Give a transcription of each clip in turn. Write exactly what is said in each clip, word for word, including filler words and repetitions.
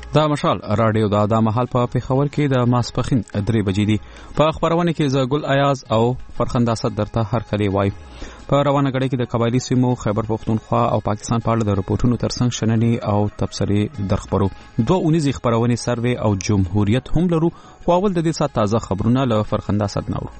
دا مشال رادیو دا د محل په پیښور کې د ماسپخین درې بجې دي. په خبرونه کې ز ګل ایاز او فرخنده صد درته هر کلی وای. په روانه غړي کې د قبایلی سیمو خیبر پختونخوا او پاکستان په اړه د رپورټونو ترڅنګ شننې او تبصرې درخبرو. دوه اونیزې خبرونه سروې او جمهوریت هم لرو. خو اول د دې سات تازه خبرونه له فرخنده صد نورو.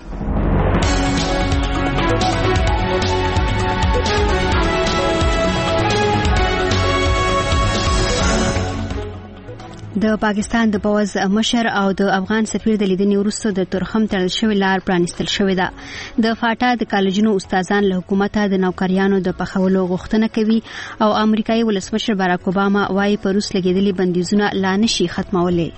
د پاکستان د پوز مشر او د افغان سفیر د لیدنې وروسته د تورخم تړل شوی لار پرانیستل شوې ده. د فاټا د کالجونو استادان له حکومت د نوکریانو د پخولو غوښتنه کوي او امریکایي ولسمشر باراک اوباما وايي په روس لګیدلي بندیزونه لا نشي ختمولای.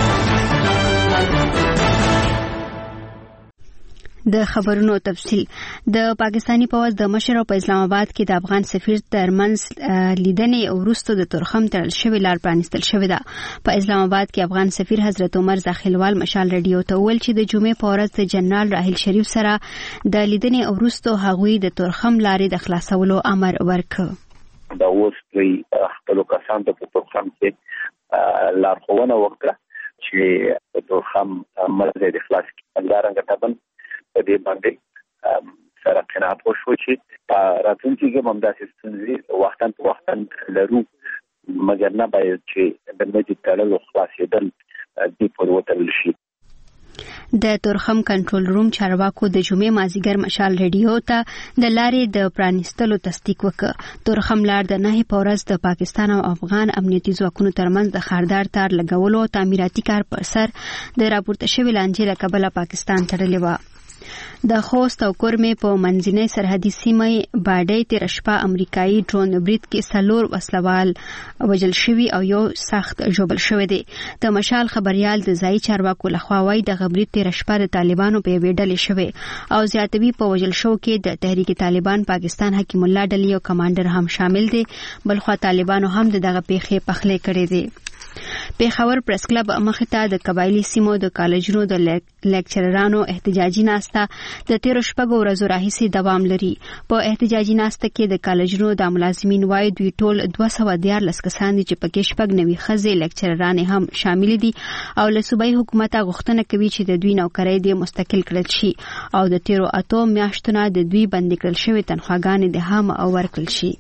د خبرونو تفصیل. د پاکستانی پوز د مشر او په اسلام آباد کې د افغان سفیر ترمنځ لیدنې وروسته د تورخم تړل شوی لار پرانیستل شوې ده. په اسلام آباد کې افغان سفیر حضرت عمر زاخیلوال مشال رادیو ته ویل چې د جمعې په ورځ د جنرال راحیل شریف سره د لیدنې وروسته هغوی د تورخم لارې د خلاصولو امر ورکړ. دا اوس په خپل کسان د تورخم کې لارښوونه وکړه چې د تورخم مرزه د خلاص کې لارنګ تابن په دې باندې سره قناعت وشو چې په راتلونکي کې هم داسې ستونزې وختاً په وختاً لرو، مګر نه باید چې د مجلس تړلو خلاصېدل دې پورې وتړل شي. د تورخم کنټرول روم چارواکو د جمعې مازیګر مشال رادیو ته د لارې د پرانیستلو تصدیق وکړ. تورخم لار د نهي په ورځ د پاکستان او افغان امنیتي ځواکونو ترمنځ د خاردار تار لګولو او تعمیراتي کار پر سر د راپورته شوی لانجې له کبله پاکستان تړلې و. د خوست او کورمې په منځنۍ سرحدي سیمه باډۍ تیر شپه امریکایي ډرون برید کې څلور وسلوال وژل شوي او یو سخت ژوبل شوی دی. د مشال خبريال د ځای چارواکو لخوا وايي د غبرید تیر شپه د طالبانو په ویډه ډلې شوی او زیاتوي په وژل شو کې د تحریک طالبان پاکستان حکیم الله ډلې او کمانډر هم شامل دي. بلخو طالبانو هم دغه پیښې پخلې کړې دي. پیښور پریس کلب مخته د قبایلی سیمو د کالجونو د لیکچررانو احتجاجي ناسته د تیر شپږو ورځو راهیسې دوام لري. په احتجاجي ناسته کې د کالجونو د ملازمین وايي دوی ټول دوه سوه دیارلس کسان دي چې پکې شپږ نوي ښځې لیکچرران هم شامل دي او له صوبایي حکومت غوښتنه کوي چې د دوی نوکرۍ د مستقل کړل شي او د تیرو اتو میاشتونو د دوی بندي کړل شوی تنخواګانې د هم او ورکړل شي.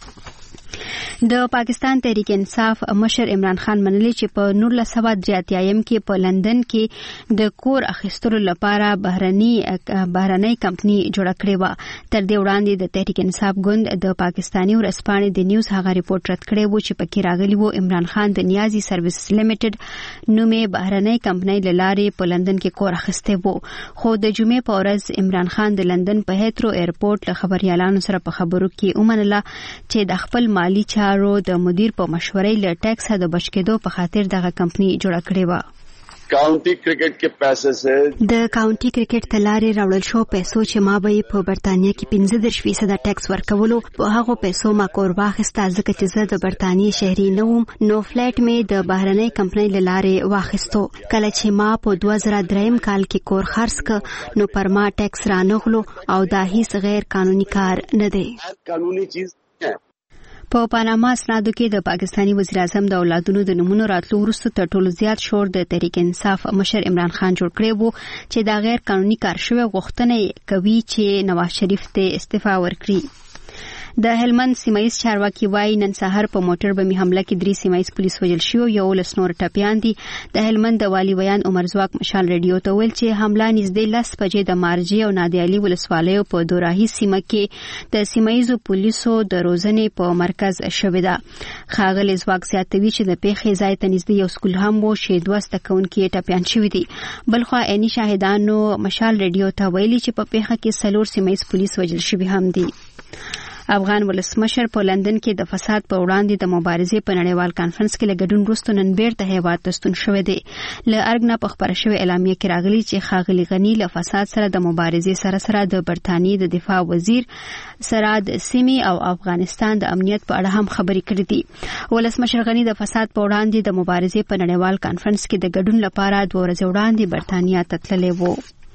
د پاکستان تحریک انصاف مشر عمران خان منلی چې په نولس سوه درې اتیایم کې په لندن کې د کور اخیستلو لپاره بهرني بهرنۍ کمپنی جوړه کړې و. تر دې وړاندې د تحریک انصاف ګوند د پاکستاني ورځپاڼې د نیوز هغه ریپورت رد کړی و چې پکې راغلی و عمران خان د نیازي سرویسز لیمیټډ نومې بهرنۍ کمپنی له لارې په لندن کې کور اخیستی و. خو د جمعې په ورځ عمران خان د لندن په هیترو ایرپورټ له خبريالانو سره په خبرو کې ومنله چې د خپل مالی چارو د مدیر په مشورې له ټیکس د بچ کېدو په خاطر دغه کمپنی جوړه کړې و. کاونټي کرکټ کې پیسې سه د کاونټي کرکټ تلارې راوړل شو پیسو چې ما به په برتانیې کې پنځه دېرش فیصد ټیکس ورکولو په هغه پیسو ما کور واخیسته ځکه چې زه د برتانیې شهري نه وم نو فلیټ مې د بهرنۍ کمپنۍ له لارې واخیستو. کله چې ما په دوه زره درېیم کال کې کور خرڅ ک نو پر ما ټیکس رانغلو او دا هیڅ غیر قانوني کار نه دی. قانوني چیز په پاناما اسنادو کې د پاکستانی وزیر اعظم د اولادونو د نمونو راتلو وروسته تر ټولو زیات شور د تحریک انصاف مشر عمران خان جوړ کړی وو چې دا غیر قانوني کار شوی غوښتنه کوي چې نواز شریف ته استعفا ورکړي. د هلمند سیمایي چارواکي وايي نن سهار په موټر بمي حمله کې درې سیمایي پولیس وژل شو یو لس نور ټپيان دي. د هلمند د والی ویان عمر زواک مشال رادیو ته ویل چې حمله نږدې لس بجې د مارجی او نادي علي ولسوالیو په دوراهي سیمه کې د سیمایي پولیسو د روزنې په مرکز شوې ده. خاغلی زواک زیاتوي چې د پیښې ځای ته نږدې یو سکول هم وو چې دوه ستکونکي ټپيان شوي دي. بلخو عیني شاهدانو مشال رادیو ته ویلي چې په پیښه کې څلور سیمایي پولیس وژل شوي هم دي. افغان ولسمشر په لندن کې د فساد په وړاندې د مبارزې په نړیوال کانفرنس کې له ګډون وروسته نن بیرته هیواد ته ستون شوی دی. له ارګ نه په خپره شوې اعلامیه کې راغلي چې ښاغلي غني له فساد سره د مبارزې سره سره د برتانیې د دفاع وزیر سره د سیمې او افغانستان د امنیت په اړه هم خبرې کړې دي. ولسمشر غني د فساد په وړاندې د مبارزې په نړیوال کانفرنس کې د ګډون لپاره دوه ورځې وړاندې برتانیا ته تللی و.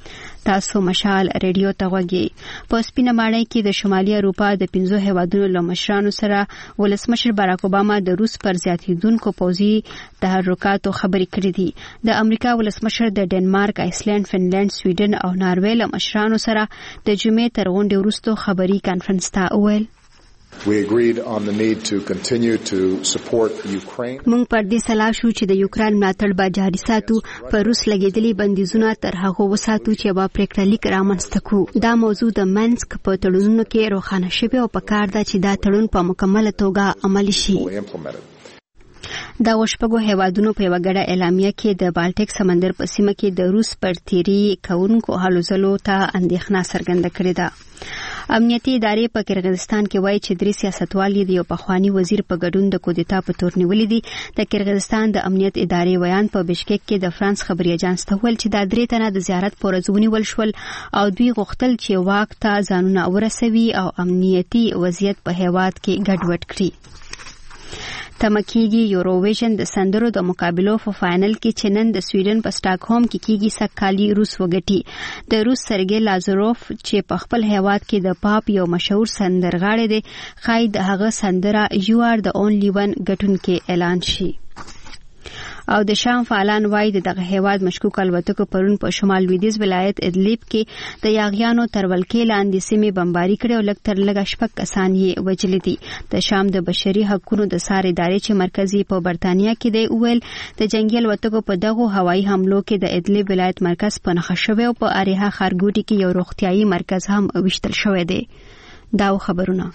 تاسو مشال ریډیو ته غوږی په سپینه ماڼۍ کې د شمالي اروپا د پنځو هیوادونو له مشرانو سره ولسمشر باراک اوباما د روس پر زیاتیدونکو پوځي تحرکاتو خبرې کړې دي. د امریکا ولسمشر د ډنمارک، آیسلند، فنلند، سویډن او ناروې له مشرانو سره د جمعې تر غونډې وروسته خبري کانفرنس ته وویل We agreed on the need to continue to support Ukraine. موږ پر دې سلا شو چې د یوکرين ملاتړ به جاري ساتو، پر روس لګیدلي بندیزونه تر هغه وساتو چې به پریکړه لیک رامنځته کړو. دا موضوع د منسک په تړونونو کې روښانه شوی او په کار ده چې دا تړون په مکمله توګه عملي شي. دا وشپږو هیوادونو په یو غړ اعلامیه کې د بالټیک سمندر په سیمه کې د روس پر تیری کوونکو هلو ځلو ته اندېښنه څرګنده کړې ده. امنیتي ادارې په کرغیزستان کې وایي چې درې سیاستوال د یو پخوانی وزیر په ګډون د کودتا په تور نیولې دي. د کرغیزستان د امنیت ادارې ویان په بشکک کې د فرانس خبري اژانس ته ویل چې دا درې تنه د زیارت پر ورځ ونیول شول او دوی غوښتل چې واک ته ځانونه ورسوي او امنیتي وضعیت په هیواد کې ګډوډ کړي. تمکیږي یوروویژن د سندرو د مقابلو په فائنل کې چې نن د سویډن په سټاکهولم کې کیږي سکالي روس وګټي. د روس سرګي لازاروف چې په خپل هیواد کې د پاپ یو مشهور سندرغاړی دی، خای د هغه سندره یو ار د اونلی ون ګټونکې اعلان شي. او د شام فعالان وایي دغه هیواد مشکوک الوتکو پرون په شمال لویدیځ ولایت ادلیب کې د یاغیانو تر ولکې لاندې سیمې بمباري کړې او لږ تر لږه شپږ کسان یې وژلي دي. د شام د بشري حقوقو د ساري ادارې چې مرکزي په برتانیا کې دی ویل د جنگي الوتکو په دغه هوایي حملو کې د ادلیب ولایت مرکز په نښه شوی او په اریحا ښارګوټي کې یو روغتيایي مرکز هم وشتل شوی دی. دا خبرونه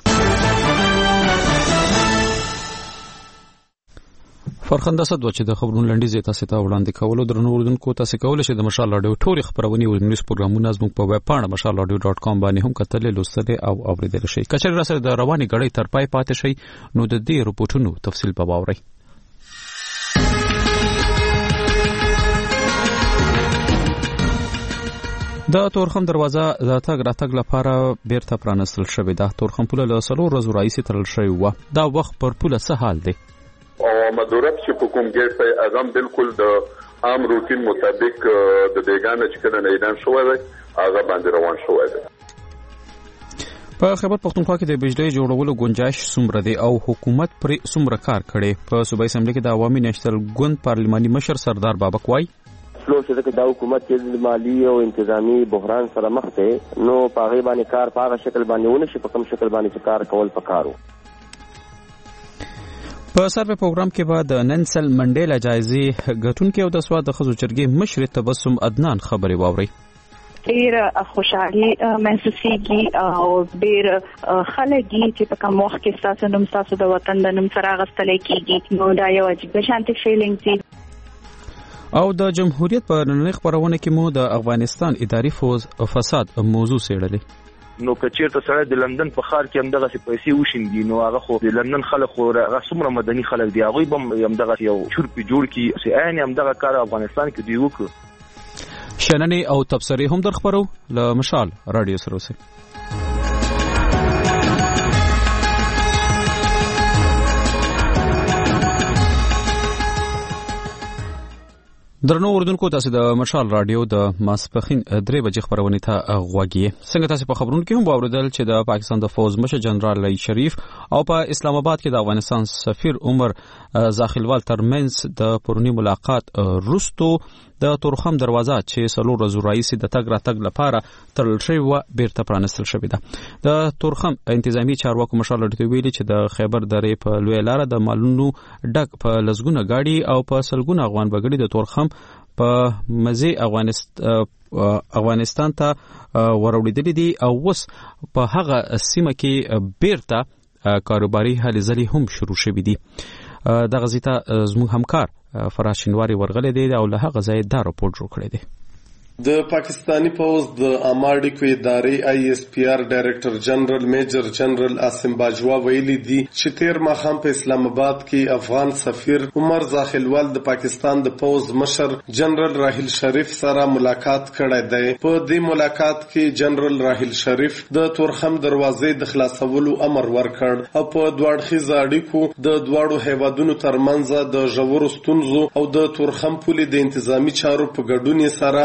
فرخنده صد و چې د خبرونو لنډیز تاسو ته وړاندې کولو درنو اوردونکو تاسو کولای شئ د مشال رادیو ټول خبرونه او نیوز پروګرامونه زموږ په ویب پاڼه مشال رادیو ډاټ کام باندې هم کتل لوستل او اوریدل شئ. کچر را سره د رواني غړې تر پای پاتې شئ نو د دې رپورټونو تفصیل به واورئ. د تورخم دروازه د تګ راتګ لپاره بیرته پرانستل شوې ده. تورخم پوله له څلور ورځې راځي ترل شوی و. دا وخت پر پوله څه حال دی؟ او مدورت چې په کوم ګټ په اعظم بالکل د عام روټین مطابق د بیگانه چې کله نه اعلان شوی دی هغه باندې روان شوی دی. په خیبر پختونخوا کې د بجلی جوړولو گنجائش څومره دی او حکومت پر څومره کار کړي؟ په صوبایي اسمبلی کې د عوامي نېشنل ګوند پارلماني مشر سردار بابک وای لو چې دا حکومت چې مالی او انتظامی بحران سره مخ دی نو په غیبه باندې کار په هغه شکل باندې ونه شي په کوم شکل باندې کار کول پکارو. په سروې پروګرام کې به د ننسل منډیلا جایزې ګټونکو او د سواد د خزو چرګې مشر تبسم عدنان خبري واوري. ډیر خوشحالي محسوسيږي او ډیر خلګي چې په کوم وخت کې تاسو نوم تاسو د وطن د نوم سره غستل کیږي نو دا یو عجیب شانتي فیلینګ دي. او د جمهوریت په نړۍ خبرونه کې مو د افغانستان اداري فوز فساد موضوع سیړلې. نو کچیرته سره د لندن په ښار کې هم دغه پیسې وشیندي نو هغه خو د لندن خلک خو هغه څومره مدني خلک دی هغه هم دغه یو چورپی جوړ کی چې عین هم دغه کار افغانستان کې دی وکړ. شننې او تبصرې هم در خبرو له مشال رادیو سره اوسئ. درنو اوردونکو تاسو د مشال رادیو د ماسپخین درې بجې خبرونه ته غوږی. څنګه تاسو په خبرونو کې هم واوریدل چې د پاکستان د فوز مشر جنرال علی شریف او په اسلام آباد کې د افغانستان سفیر عمر زاخیلوال ترمنځ د پرونی ملاقات وروسته د تورخم دروازه چې سلور ورځې راځي د تګ راتګ لپاره ترل شوی و بیرته پرانستل شوی ده. د تورخم انتظامی چارواکو مشال لري ویلي چې د خیبر درې په لوی لار د مالونو ډک په لزګونه گاډي او په سلګونه افغان بغړي د تورخم په مزي افغانستان افغانستان ته وروړېدل دي او وس په هغه سیمه کې بیرته کاروباري هلې ځلې هم شروع شوې دي. دغه زیته زموږ همکار فراز شینواری ورغلې دي او له هغه ځای دا راپور جوړ کړی دی. د پاکستانی پوز د اماډیکو ادارې آی ایس پی آر ډایریکټر جنرال میجر جنرال عاصم باجوا ویلي دي چې تیر ماښام په اسلام آباد کې افغان سفیر عمر زاخیلوال د پاکستان د پوز مشر جنرال راحیل شریف سره ملاقات کړی دی. په دې ملاقات کې جنرال راحیل شریف د تورخم دروازې د خلاصولو امر ورکړ او په دواړخیزه اړیکو د دواړو هیوادونو ترمنځ د ژورو ستونزو او د تورخم پولې د انتظامی چارو په ګډون سره په یو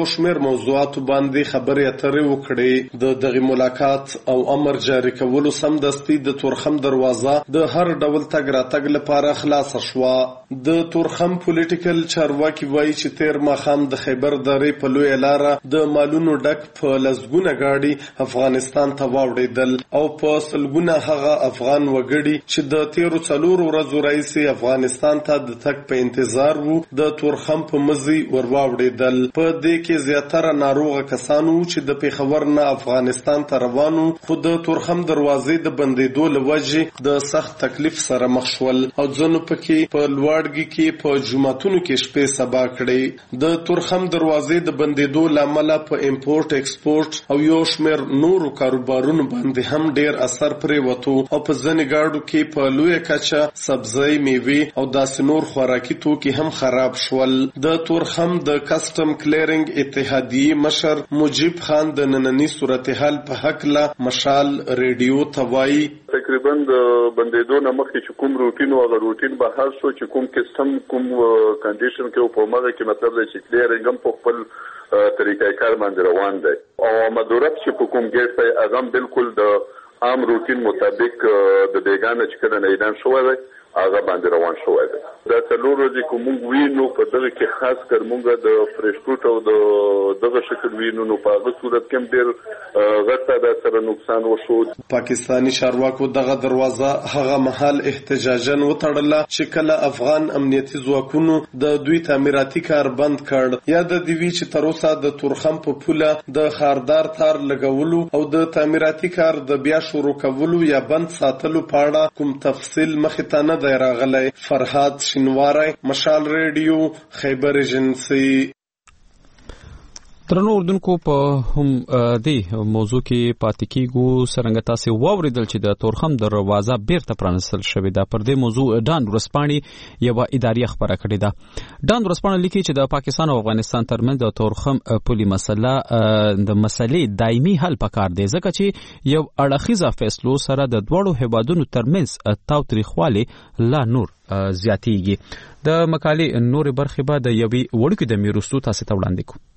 یو شمېر موضوعاتو باندې خبرې اترې وکړې. د دغه ملاقات او امر جاری کولو سمدستي د تورخم دروازه د هر ډول تګ راتګ لپاره خلاصه شوه. د تورخم پولیټیکل چارواکي وایي چې تیر ماښام د خیبر درې په لویه لاره د مالونو ډک په لسګونه ګاډي افغانستان ته واوړېدل او په سلګونه هغه افغان وګړي چې د تیرو څلورو ورځو راهیسې افغانستان ته د تګ په انتظار وو د تورخم په مزي ور واوړېدل. په دې کې زیاتره ناروغه کسان وو چې د پیښور نه افغانستان ته روان وو، خو د تورخم دروازې د بندېدو له وجې د سخت تکلیف سره مخ شول او ځینو پکې په لوړګي کې په جوماتونو کې شپې سبا کړې. د تورخم دروازې د بندېدو له امله په امپورټ ایکسپورټ او یو شمېر نورو کاروبارونو باندې هم ډېر اثر پرېوتو او په ځینې ګاډو کې په لویه کچه سبزۍ، میوې او داسې نور خوراکي توکي هم خراب شول. د تورخم د کسټم کلیرنګ اتحادیې مشر مجیب خان د ننني صورتحال په هکله مشال ریډیو ته وایي تقریبا د بندېدو نه مخکې چې کوم روټین او هغه روټین به هر څو چې کوم کسټم کوم کنډیشن کې په مغه کې مطلب دی چې کلیرنګ هم په خپل طریقې کار باندې روان دی او مدورت چې په کوم ګیټ په اغم بالکل د عام روټین مطابق د بیگانه چې کله نه اعلان شوی دی هغه باندې روان شوی دی. دا څلور ورځې کوم وینو په دغه کې خاص کر مونږ د فریش فروټ او د دغه شکل وینو نو په هغه صورت کې ډېر غټه د سره نقصان وشو. پاکستانی چارواکو دغه دروازه هغه مهال احتجاجاً وتړله چې کله افغان امنیتي ځواکونو د دوی تعمیراتي کار بند کړ. یا د دې وی چې تر اوسه د تورخم په پوله د خاردار تار لګولو او د تعمیراتي کار د بیا شروع کولو یا بند ساتلو په اړه کوم تفصیل مخې ته نه دی راغلی. فرهاد شینواری، مشال ریډیو، خیبر ایجنسی. درنو اردوونکو په هم دې موضوع کې پاتې کیږو. څرنګه تاسو واوریدل چې د تورخم دروازه بیرته پرانستل شوې ده. پر دې موضوع ډان ورسپاني یو اداري خبره کړې ده. ډان ورسپاني لیکي چې د پاکستان او افغانستان ترمنځ د تورخم پولي مسله د مسلې دایمي حل پکار دی، ځکه چې یو اړخیزه فیصلو سره د دوړو هیوادونو ترمنځ تاوتریخوالی لا نور زیاتیږي. د مقالې نور برخې به د یوې وړوکې د میرستو تاسو ته وړاندې کوو.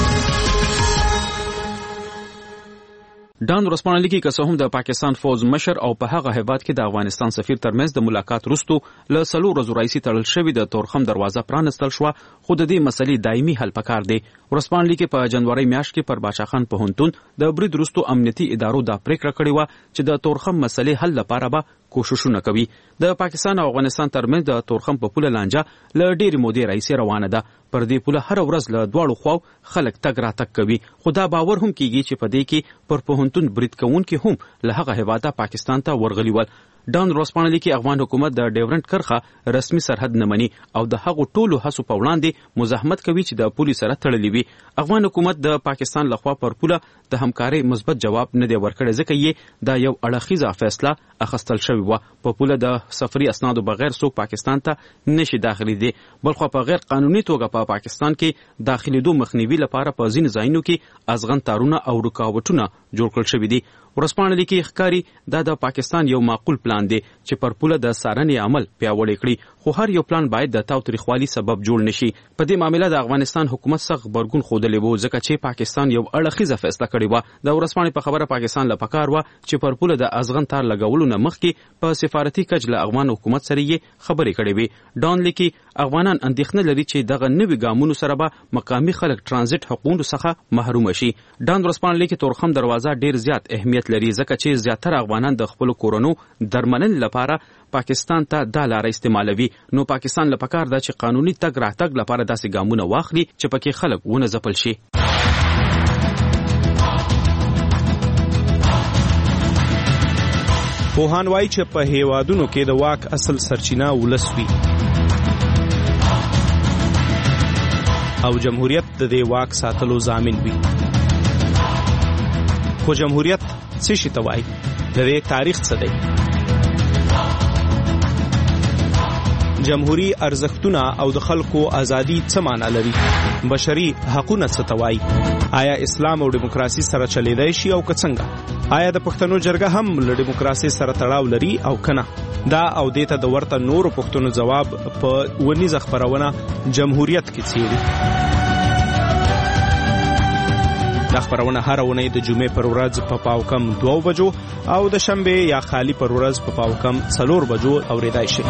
ډان ورسپانه لیکي که څه هم د پاکستان فوج مشر او په هغه هیواد کې د افغانستان سفیر ترمنځ د ملاقات وروسته له څلور ورځو راهیسې تړل شوې د تورخم دروازه پرانستل شوه، خو د دې مسلې دایمي حل پکار دی. ورسپانه لیکي په جنوري میاشت کې پر باچا خان پوهنتون د برید وروسته امنیتي ادارو دا پریکړه کړې وه چې د تورخم مسلې حل لپاره به کوششونه کوي. د پاکستان او افغانستان ترمنځ د تورخم په پوله لانجه له ډېرې مودې راهیسې روانه ده. پر دې پوله هر ورځ له دواړو خواو خلک تګ راتګ کوي، خو دا باور هم کیږي چې په دې کې پر پوهنتون برید کوونکي هم له هغه هیواده پاکستان ته ورغلي ول. ډان ورسپانه لیکي افغان حکومت د ډیورنټ کرښه رسمي سرحد نه مني او د هغو ټولو هڅو په وړاندې مزاحمت کوي چې د پولي سره تړلې وي. افغان حکومت د پاکستان لخوا پر پوله د همکارۍ مثبت جواب نه دی ورکړی، ځکه یې دا یو اړخیزه فیصله اخیستل شوې وه. په پوله د سفري اسنادو بغیر څوک پاکستان ته نشي داخلي، بلخو په غیر قانوني توګه په پاکستان کې داخلېدو مخنیوي لپاره په ځینو ځایونو کې ازغن تارونه او رکاوټونه جوړ کړل شوي دي. ورسپانه لیکي ښکاري دا د پاکستان یو معقول پلان دی چې پر پوله د څارنې عمل پیاوړی کړي، خو هر یو پلان باید د تاوتریخوالي سبب جوړ نشي. په دې معامله د افغانستان حکومت سخت غبرګون ښودلی و، ځکه چې پاکستان یو اړخیزه فیصله کړې وه. د ورسپانې په خبره پاکستان له پکار وه چې پر پوله د ازغن تار لګولو نه مخکې په سفارتي کچ له افغان حکومت سره یې خبرې کړې وې. ډان لیکي افغانان اندېښنه لري چې دغه نوي ګامونو سره به مقامي خلک ترانزیت حقوقو څخه محروم شي. ډان ورسپانه لیکي تورخم دروازه ډېر زیات اهمیت لري، ځکه چې زیاتره افغانان د خپلو کورونو درملنې لپاره پاکستان ته دا لاره استعمالوي. نو پاکستان له پکار ده چې قانوني تګ راتګ لپاره داسې ګامونه واخلي چې پکې خلک ونه ځپل شي. پوهان وایي چې په هیوادونو کې د واک اصل سرچینه ولس وي او جمهوریت د دې واک ساتلو ضامن وي. خو جمهوریت څه شي ته وایي؟ د دې تاریخ څه دی؟ جمهوری ارزښتونه او د خلکو ازادي څه معنا لري؟ بشري حقوقونه څه ته وایي؟ آیا اسلام او دیموکراسي سره چلیدای شي او که څنګه؟ آیا د پښتنو جرګه هم له دیموکراسي سره تړاو لري او کنه؟ دا او دې ته د ورته نورو پښتنو ځواب په ونیزه خبرونه جمهوریت کې څیړي. دا خبرونه هر اونۍ د جمعې پر ورځ په پاو کم دوه بجو او د شنبه یا خالی پر ورځ په پاو کم څلور بجو اوریدای شي.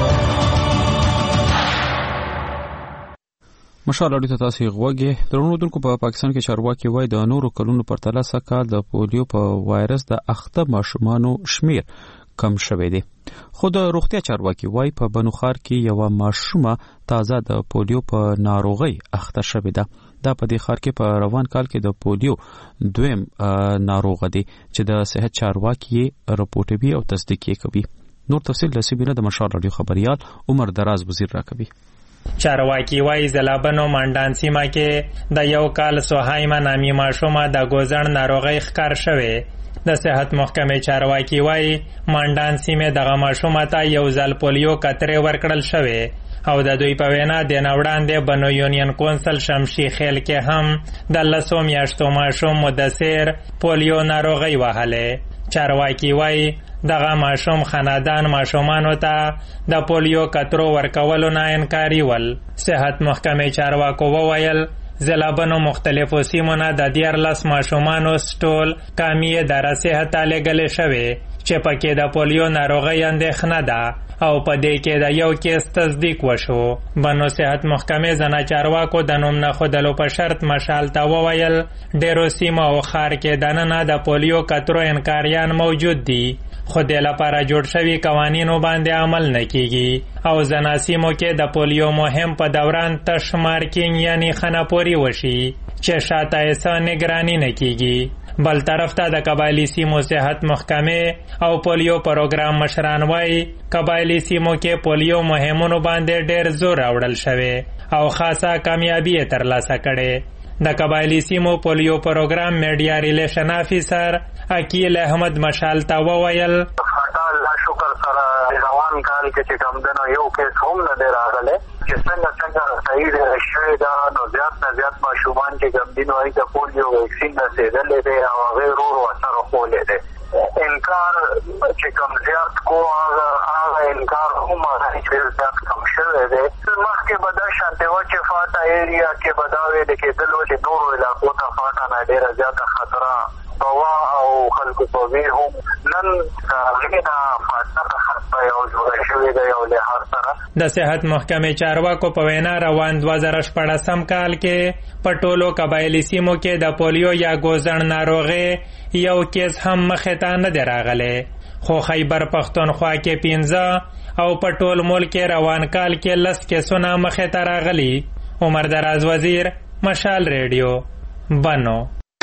مشال اړیته تاسو غوږی درونو دونکو په پاکستان کې چارواکي وای د نورو کلونو په پرتله کال د پولیو په وایرس د اخته ماشومانو شمیر کم شوی دی. خو د روغتیا چارواکي وای په بنوخار کې یو ماشومه تازه د پولیو په ناروغي اخته شوی ده. دا په دې خار کې په روان کال کې د پولیو دویم ناروغ دی چې د صحت چارواکي راپورټوي او تصدیق کوي. نور تفصیل د سیبینه د مشال رادیو خبريال عمر دراز وزیر راکوي. چارواکي وای زلابنو مانډان سیمه کې د یو کال سوهایما نامي ماشومه د ګوزن ناروغي ښکار شوه. د صحت محکمې چارواکي وای مانډان سیمه دغه ماشومه ته یو ځل پولیو کترې ورکړل شوه او د دوی په وینا د نوړاندې بنو یونین کونسل شمشي خیل کې هم د لسو میاشتو ماشوم مدثر پولیو ناروغي وهله. چارواکي وای دغه ماشوم خاندان ماشومانو ته د پولیو کترو ورکولو نه انکاري ول. صحت محکمې چارواکو وویل زلابنو مختلفو سیمونه د دیارلس ماشومانو سټول کامیه در صحت لګلې شوی چې پکې د پولیو ناروغي اندېښنه ده او په دې کې د یو کیس تصدیق وشو. بنو صحت محکمې زنا چارواکو د نوم نه خودلو په شرط مشال ته وویل ډیرو سیمه او خار کې دننه د پولیو کترو انکاریان موجود دي خو د لپاره جوړ شوی قوانینو باندې عمل نه کیږي او زنا سیمو کې د پولیو مهم په دوران تش مارکینګ یعنی خناپوري وشي چې شاته یې نگرانی نه کیږي. بل طرف ته د قبایلی سیمو صحت محکمې او پولیو پروګرام مشران وای قبایلی سیمو کې پولیو مهمونو باندې ډېر زور راوړل شوی او خاصه کامیابی ترلاسه کړي. د قبایلی سیمو پولیو پروګرام میډیا ریلیشن افیسر عقیل احمد مشال ته وویل الله شکر سره روان کال کې چې کوم دنو یو کیس هم نه دی راغلی چې څنګه څنګه صحیح دی شوی دا نو زیات نه زیات ماشومان چې کوم دنو هغه د پولیو ویکسین رسېدلی دی او هغه ورو ورو اثر ښولی دی. انکار چې کوم زیات کو هغه هغه انکار هم هغه چې زیات کم شوی دی. مخکې به دا شانتې وه چې فاټا ایریا کې به دا ویلې کېدل چې نورو علاقو ته فاټا نه ډېره زیاته خطره بوا او خلکو په ویر هم نن غینا فاټا خطره یو جوړه شوې ده یو لحاظ سره. د صحت محکمې چارواکو په وینا روان دوه زره شپاړسم کال کې په ټولو قبایلي سیمو کې د پولیو یا ګوزن ناروغي یو کیس هم مخې ته نه دی راغلی خو خیبر پښتونخوا کې پنځه او په ټول ملک روان کال کې لس کیسونه مخې ته راغلي. عمر دراز وزیر مشال ریډیو بنو.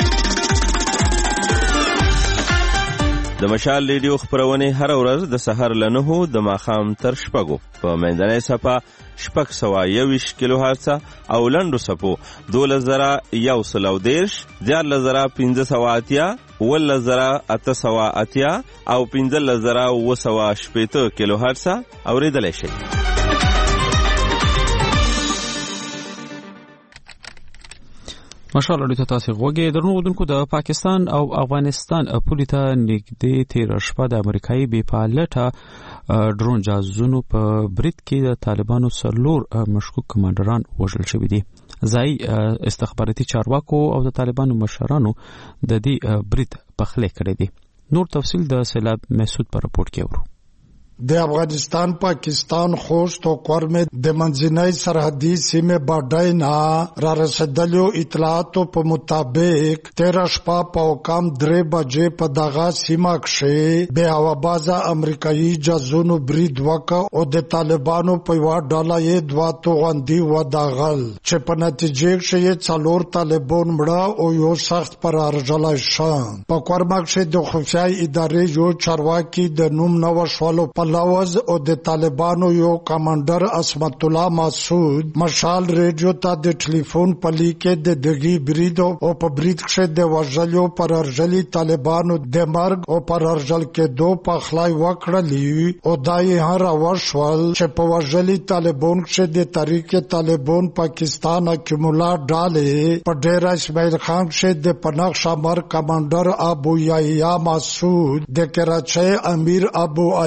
د مشال ریډیو خبرونه هر ورځ د سحر له نهو د ماښام تر شپږو په منځنۍ صفه شپږ سوه یوویشت کیلو هرتز او لنډو صفو دولس زره یو سل او دېرش دیارلس زره پنځه سوه اتیا اوولس زره اته سوه اتیا او پنځلس زره اووه سوه شپېته کیلو هرتز اورېدلی شئ. مشال اړیته تاسو غوږی درنو ودونکو د پاکستان او افغانستان پولې ته نږدې تیر شپه د امریکایي بې پایلټه ډرون جاسوسونو په برید کې د طالبانو څلور مشکوک کمانډران وژل شوي دي. ځایي استخباراتي چارواکو او د طالبانو مشرانو د دې برید پخلی کړی دی. نور تفصیل د سیلاب مسعود په راپورټ کې ورو. د افغانستان پاکستان خوست او کورمه د منځنۍ سرحدي سیمه باډای نه را رسیدلو اطلاعاتو په مطابق تیرا شپه په کم درې بجې په دغه سیمه کې به هوابازه امریکایي جاسوسونو برید وکړ او د طالبانو په یو ډله یې دوه توغندي وداغل چې په نتیجه کې څلور طالبان مړه او یو سخت پر ارجلای شان. په کورمه کې د خفیه ادارې یو چارواکي د نوم نو شوالو لوز او د طالبانو یو کمانډر اسمت الله مسعود مشال ریډیو ته د ټلیفون پلی کې د دغي برید او په برید کې د وژلو پر ارجلي طالبانو د مرګ او پر ارجل کې دو په خلای وکړلی او دای هر وشول چې په وژلي طالبان کې د طریق طالبان پاکستان اکمولا ډاله په ډیر اسماعیل خان کې د پناه شمار کمانډر ابو یحیی مسعود د کراچۍ امیر ابو علي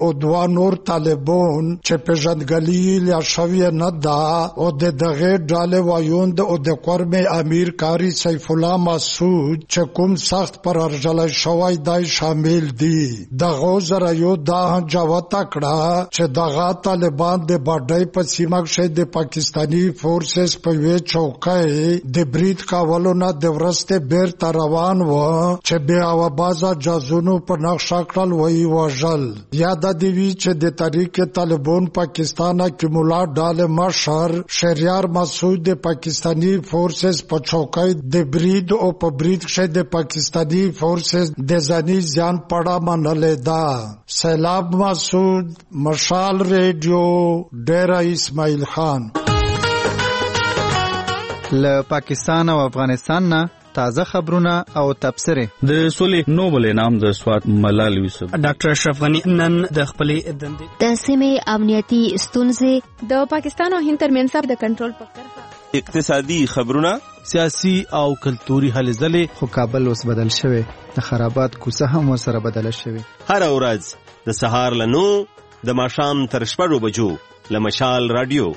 او دوا نور طالبان چې پیژندګلي یا شوی نه دا او د دغه ډاله وایوند او د قرم امیر کاری سیف الله مسعود چې کوم سخت پر ارجل شوی دای شامل دي دغه زره یو دا جواب تکړه چې دغه طالبان د باډای په سیمه کې د پاکستانی فورسز په وی چوکۍ د برید کولو نه د ورسته بیر روان و چې بیا وبازا جازونو په نقشه کړل وی وژل یاد دی وی چې د تحریک طالبان پاکستان کې مولا ډال مشر شهریار مسعود د پاکستانی فورسز په چوکۍ د برید او په برید کې د پاکستانی فورسز د ځاني ځان پړه منلې دا سیلاب مسعود مشال ریډیو ډیرا اسماعیل خان له پاکستان او افغانستان نه تازه خبرونه او تبصره د سولې نوبل انعام د سوات ملال یوسف ډاکټر اشرف غنی نن د خپلې دندې د سیمې امنیتي ستونزې د پاکستان او هند ترمنځ د کنټرول په طرفه اقتصادي خبرونه سیاسي او کلتوري هلې ځلې خو کابل اوس بدل شوی د خرابات کوڅه هم ورسره بدل شوی هر ورځ د سهار له نو د ماښام تر شپږو بجو له مشال رادیو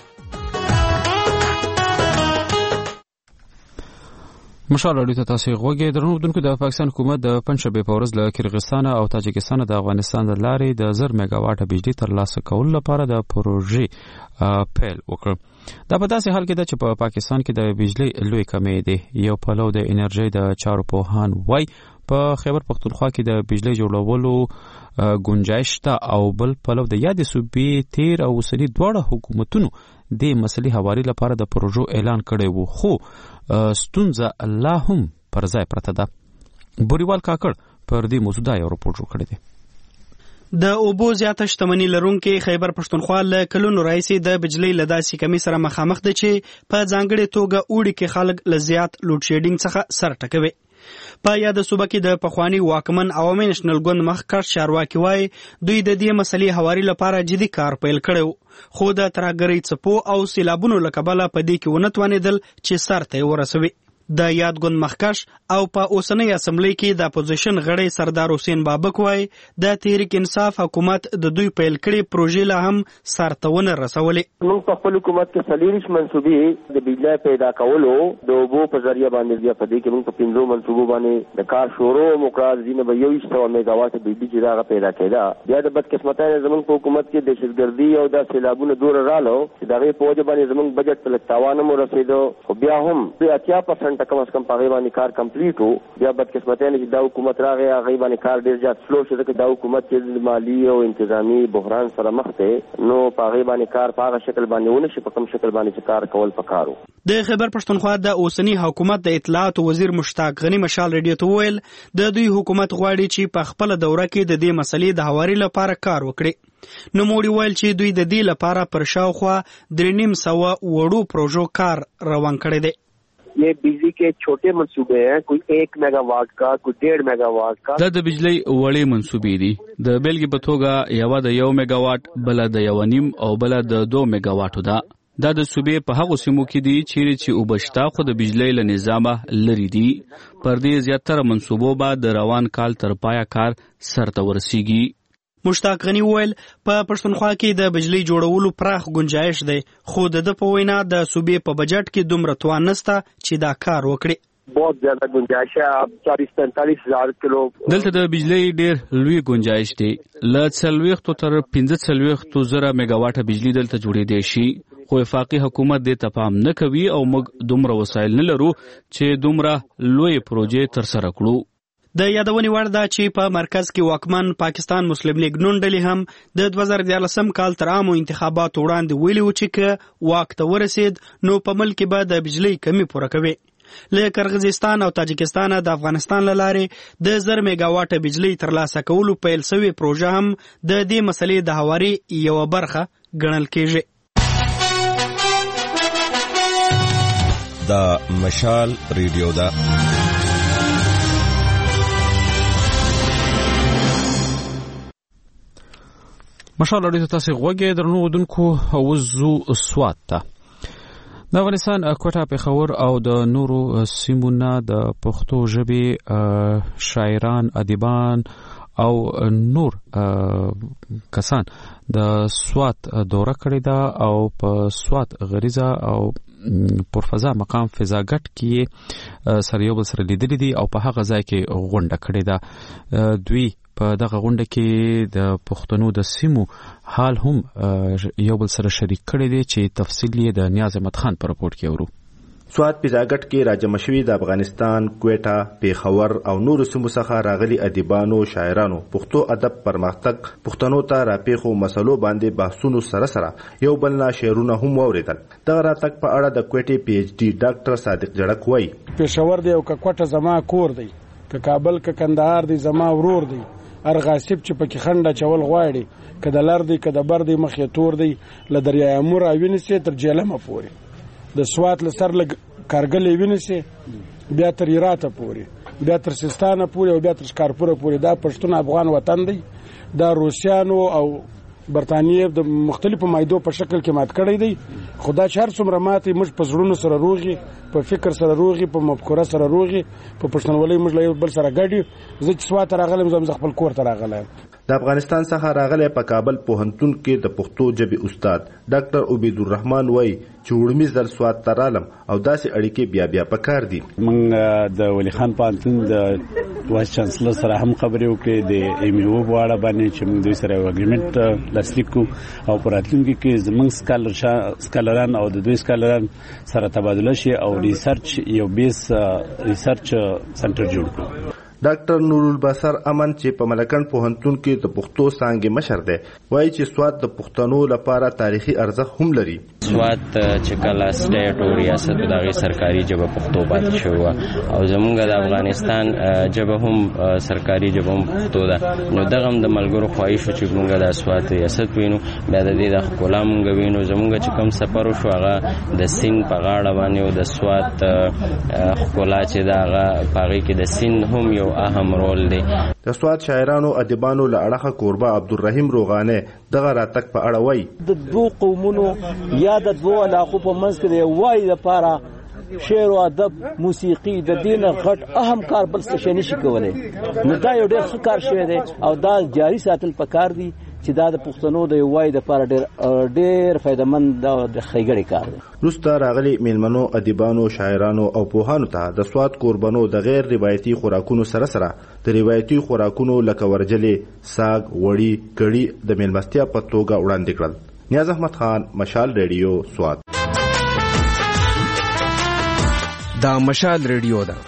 مشال رادیو ته تاسو غوږی درنو دونکو د پاکستان حکومت د پنځشنبه په ورځ له کرغستان او تاجکستان د افغانستان د لارې د زر میگا واټه بجلی ترلاسه کولو لپاره د پروژې پیل وکړ. دا په داسې حال کې ده چې په پاکستان کې د بجلی لوی کمی دی. یو پلو د انرژي د چارو پوهان وای په خیبر پختونخوا کې د بجلی جوړولو گنجائش ته او بل پلو د یادې صوبې تیر او وسلي دواړه حکومتونو د مسلې حوالي لپاره د پروژو اعلان کړی وو خو ستونزه الله هم پر ځای پرته ده. بوریوال کاکړ پر دې موضوع دا یو راپور جوړ کړی دی. د اوبو زیاته شتمنۍ لرونکي خیبر پښتونخوا له کلونو راځي د بجلی له داسې کمی سره مخامخ دي چې په ځانګړي توګه اوړي کې خلک له زیات لوډ شیډینګ څخه سر ټکوي. په یاد صوبه کې د پخوانی واکمن عوامي نېشنل ګوند مخکښ چارواکي وای دوی د دې مسلې حواري لپاره جدي کار پیل کړو خو د ترګری څپو او سیلابونو لکبله په دې کې ونتوانېدل چې سر ته ورسوي. د یاد ګوند مخکښ او په اوسنۍ اسمبلی کې د اپوزیشن غړی سردار حسین بابک وای د تحریک انصاف حکومت د دوی پیل کړي پروژې له هم سرتهونه رسولې. موږ په خپل حکومت کې سلیریش منصوبې د بجلی پیدا کولو د اوبو په ذریعہ باندې بیا په دې کې موږ په پنځو منصوبو باندې د کار شروع مقرر دینه به یو سو میگا واټ بجلی جوړه پیدا کړه. بیا د بدقسمتۍ زموږ په حکومت کې دهشتګردي او د سیلابونو دور رالو چې دغه په وجه باندې زموږ بجټ په تاوان مو رسیدو خو بیا هم اتیا پرسنټ کم از کم په غیبانی کار کمپلیټ وو. بیا بدقسمتۍ چې دا حکومت راغی غیبانی کار ډیر زیات سلو شو ځکه دا حکومت چې مالی او انتظامی بحران سره مخ ته نو په غیبانی کار په هغه شکل باندې ونه شي په کوم شکل باندې چې کار کول پکارو. د خیبر پښتونخوا د اوسنی حکومت د اطلاعات وزیر مشتاق غنی مشال ریډیو ته ویل د دوی حکومت غواړي چې په خپل دوره کې د دې مسلې د حواري لپاره کار وکړي. نو موږ ویل چې دوی د دې لپاره پر شاوخوا درې نیم سوه وړو پروژو کار روان کړی دی. ये बिजली के छोटे मंसूबे हैं कोई एक मेगावाट का कोई डेढ़ मेगावाट का دا د بجلی وړې منصوبې دي. د بیلګې په توګه یو د یو میگاواټ بل د یو نیم او بل د دو میگاواټو ده. دا د صوبې په هغو سیمو کې دي چیرې چې اوبشتا خو د بجلی له نظامه لري دي. پر دې زیاتره منصوبو به د روان کال تر پایا کار سرته ورسیږي. مشتاق غنی ویل په پښتونخوا کې د بجلی جوړولو پراخ گنجائش دی خو د په وینا د صوبې په بجټ کې دومره توان نشته چې دا کار وکړي. बहुत ज्यादा गुंजाइश है अब चालीस पैंतालीस हजार kilo دلته د بجلی ډیر لوی گنجائش دی. له څلوېښتو تر پنځه څلوېښتو زره میگا واټه بجلی دلته جوړېدای شي خو وفاقي حکومت دې ته پام نه کوي او موږ دومره وسایل نه لرو چې دومره لوی پروژې ترسره کړو. د یادونې وړ ده چې په مرکز کې واکمن پاکستان مسلم لیگ نون ډلې هم د دوه زره دیارلسم کال تر عامو انتخاباتو وړاندې ویلي و چې که واک ته ورسید نو په ملک کې به د بجلی کمی پوره کوي. له کرغیزستان او تاجکستان د افغانستان له لارې د زر میگا واټه بجلی ترلاسه کولو پیل شوې پروژه هم د دې مسلې د حواري یوه برخه ګڼل کېږي. دا مشال ریډیو ده. مشال رادیو ته تاسو غوږی درنو ودونکو وزو سوات ته. د افغانستان کوټه پېښور او د نورو سیمونه د پښتو ژبې شاعران، ادیبان او نور کسان د سوات دوره کړې ده او په سوات غریزه او پرفضا مقام فضاګټ کې سره یو بل سره لیدلې دي او په هغه ځای کې غونډه کړې ده. دوی په دغه غونډه کې د پښتنو د سیمو حال هم یو بل سره شریک کړي دي چې تفصیل یې د نیاز احمد خان په رپورټ کې ورو. سوات فضاګټ کې راجم شوی د افغانستان، کویټا، پیښور او نورو سیمو څخه راغلي ادیبانو، شاعرانو پښتو ادب پرمختګ، پښتنو ته راپېښو مسلو باندې بحثونو سره سره یو بل نه شعرونه هم واوریدل. دغه راتګ په اړه د کویټې پی ایچ ډي ډاکټر صادق جړک وایي پیښور دی او کوټه زما کور دی، که کابل که کندهار دی زما ورور دی، هر غاصب چې پکې خنډه چول غواړي که د لر دی که د بر دی مخ یې تور دی له دریای امور راوینیسي تر جیلمه پورې، د سوات له سر لږ کارګلې وینیسي بیا تر هراته پورې، بیا تر سیستانه پورې او بیا تر شکارپوره پورې. دا پښتون افغان وطن دی، دا روسیانو او برطانیې د مختلفو مایدو په شکل کې مات کړی دی. خدا چې هر څومره ماتې موږ په زړونو سره روغي، په فکر سره روغي، په مفکوره سره روغي، په پښتونولۍ موږ له یو بل سره ګډ. زه چې سوات راغلم زه خپل کور ته راغلم. د افغانستان څخه راغلی په کابل پوهنتون کې د پښتو ژبې استاد ډاکټر عبید الرحمن وایي چې وړمي زر سوات ته رالم او داسې اړیکې بیا بیا پکار دي. موږ د ولی خان پوهنتون د وایس چانسلر سره هم خبرې وکړې د ایم یو په اړه باندې چې موږ دوی سره یو اګریمنټ لاسلیک کړو او په راتلونکي کې زموږ سکالران او د دوی سکالران سره تبادله شي او ریسرچ یو بیس ریسرچ سنټر جوړ کړو. ډاکټر نور البصر امن چې په ملکن پوهنتون کې د پښتو څانګې مشر دی وایي چې سوات د پښتنو لپاره تاریخي ارزښت هم لري. سوات چې کله سټیټ او ریاست دغه سرکاري ژبه پښتو پاتې شو او زمونږ د افغانستان ژبه هم سرکاري ژبه هم پښتو ده، نو دغه د ملګرو خواهش چې موږ د سوات ریاست وینو بیا د دې د ښکلا موږ وینو. زمونږ چې کوم سفر وشو هغه د سیند په غاړه باندې او د سوات ښکلا چې د هغه په هغې کې د سیند هم یو اهم رول دی. د سوات شاعرانو ادیبانو له اړخه کوربه عبدالرحیم روغانه دغه راتګ په اړه وایي د دوو قومونو یا د دوو علاقو په منځ کې د یووالي لپاره شعر او ادب موسیقي د دین غټ اهم کار بل څه نشي کولی، نو دا یو ډېر ښه کار شوی دی او دا جاري ساتل پکار دي چې دا د پښتنو د یووالي لپاره ډېر ډېر فایدهمند او د ښېګړې کار دی. وروسته راغلي میلمنو ادیبانو شاعرانو او پوهانو ته د سوات کوربنو د غیر روایتي خوراکونو سره سره د روایتي خوراکونو لکه ورجلې، ساګ، وړي، کړي د میلمستیا په توګه وړاندې کړل. نیاز احمد خان، مشال ریډیو، سوات. دا مشال ریډیو ده.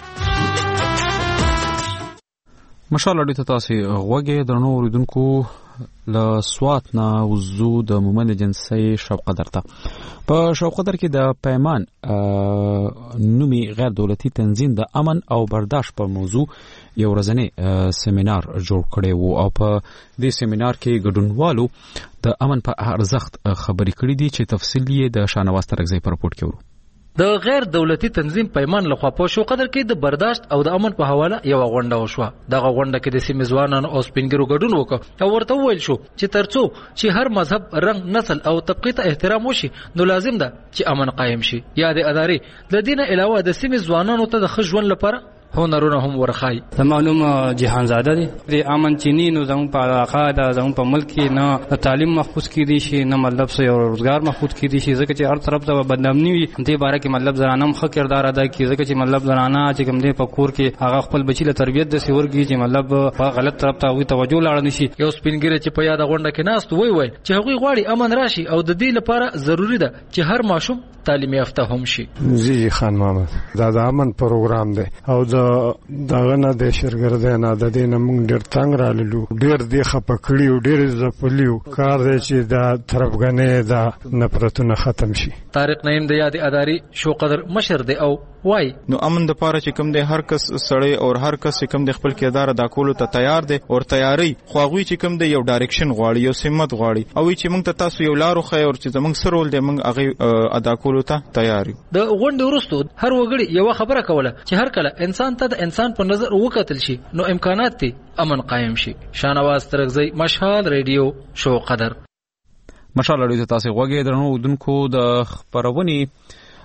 مشال ریډیو ته تاسو غوږی درنو اوریدونکو له سوات نه وزو د مومن جنسي شوقدر ته. په شوقدر کې د پیمان نومي غیر دولتي تنظیم د امن او برداشت په موضوع یو ورځنی سیمینار جوړ کړی وو او په دې سیمینار کې ګډونوالو د امن په ارزښت خبرې کړې دي چې تفصیل یې د شانواز ترغزي په رپورټ کې ورو. د غیر دولتي تنظیم پیمان لخوا په شوقدر کې د برداشت او د امن په حواله یو غونډه وشوه. دغه غونډه کې د سیمې ځوانانو او سپینګرو ګډون وکړ او ورته وویل شو چې ترڅو چې هر مذهب، رنګ، نسل او طبقې ته احترام وشي نو لازم ده چې امن قائم شي. یا د ادارې د دین علاوه د سیمې ځوانانو ته د ښه ژوند لپاره هنرونه هم ورخای. زما نوم جهان زاده دی. د امن چینی نو زموږ په علاقه د زموږ په ملک کې نه تعلیم محفوظ کیدی شي، نه مطلب څه یو روزګار محفوظ کیدی شي، ځکه چې هر طرف ته بدنامي وي. دې باره کې مطلب زنانه هم ښه کردار ادا کوي، ځکه چې مطلب زنانه چې کوم دی په کور کې هغه خپل بچی له تربیت د سیورګي چې مطلب په غلط طرف ته وي توجه لاړ نشي. یو سپینګری چې په یاد غونډه کې ناست وای وای چې هغوی غواړي امن راشي او د دې لپاره ضروری ده چې هر ماشوم تعلیم یافته هم شي. زی خان محمد دا د امن پروګرام دی او د دغه نه د شرګردای نه د دې نه موږ ډېر تنګ راللو، ډېر دی خپه کړي او ډېر ځپلیو. کار دی چې د طرفګنې د نفرتونه ختم شي. طارق نعیم د یادې ادارې شوقدر مشر دی او وای نو امن د پاره چې کوم دی هر کس سړی او هر کس چې کوم دی خپل کردار ادا کولو ته تیار دی او تیاری خواغوي چې کوم دی یو ډایرکشن غواړي، یو سمت غواړي او چې موږ ته تاسو یو لارو خیر او چې زموږ سره ول دی موږ هغه ادا کولو ته تیار یو. د غونډې وروسته هر وګړي یو خبره کوله چې هر کله انسان ته د انسان په نظر وکتل شي نو امکانات دي امن قائم شي. شانواز ترغزی، مشال ریډیو، شوقدر. مشال ریډیو تاسو غوږی درنو اوردونکو د خبرونې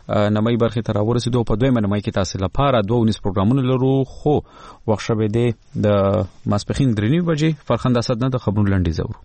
نمای برخه تر ورسېدو. په دویمه نمای کې تاسو لپاره دوه ونیس پروګرامونه لرو، خو وخت شوه دی د ماسپخین درې نیمې بجې فرخنده اسد نه د خبرونو لنډیز اورو.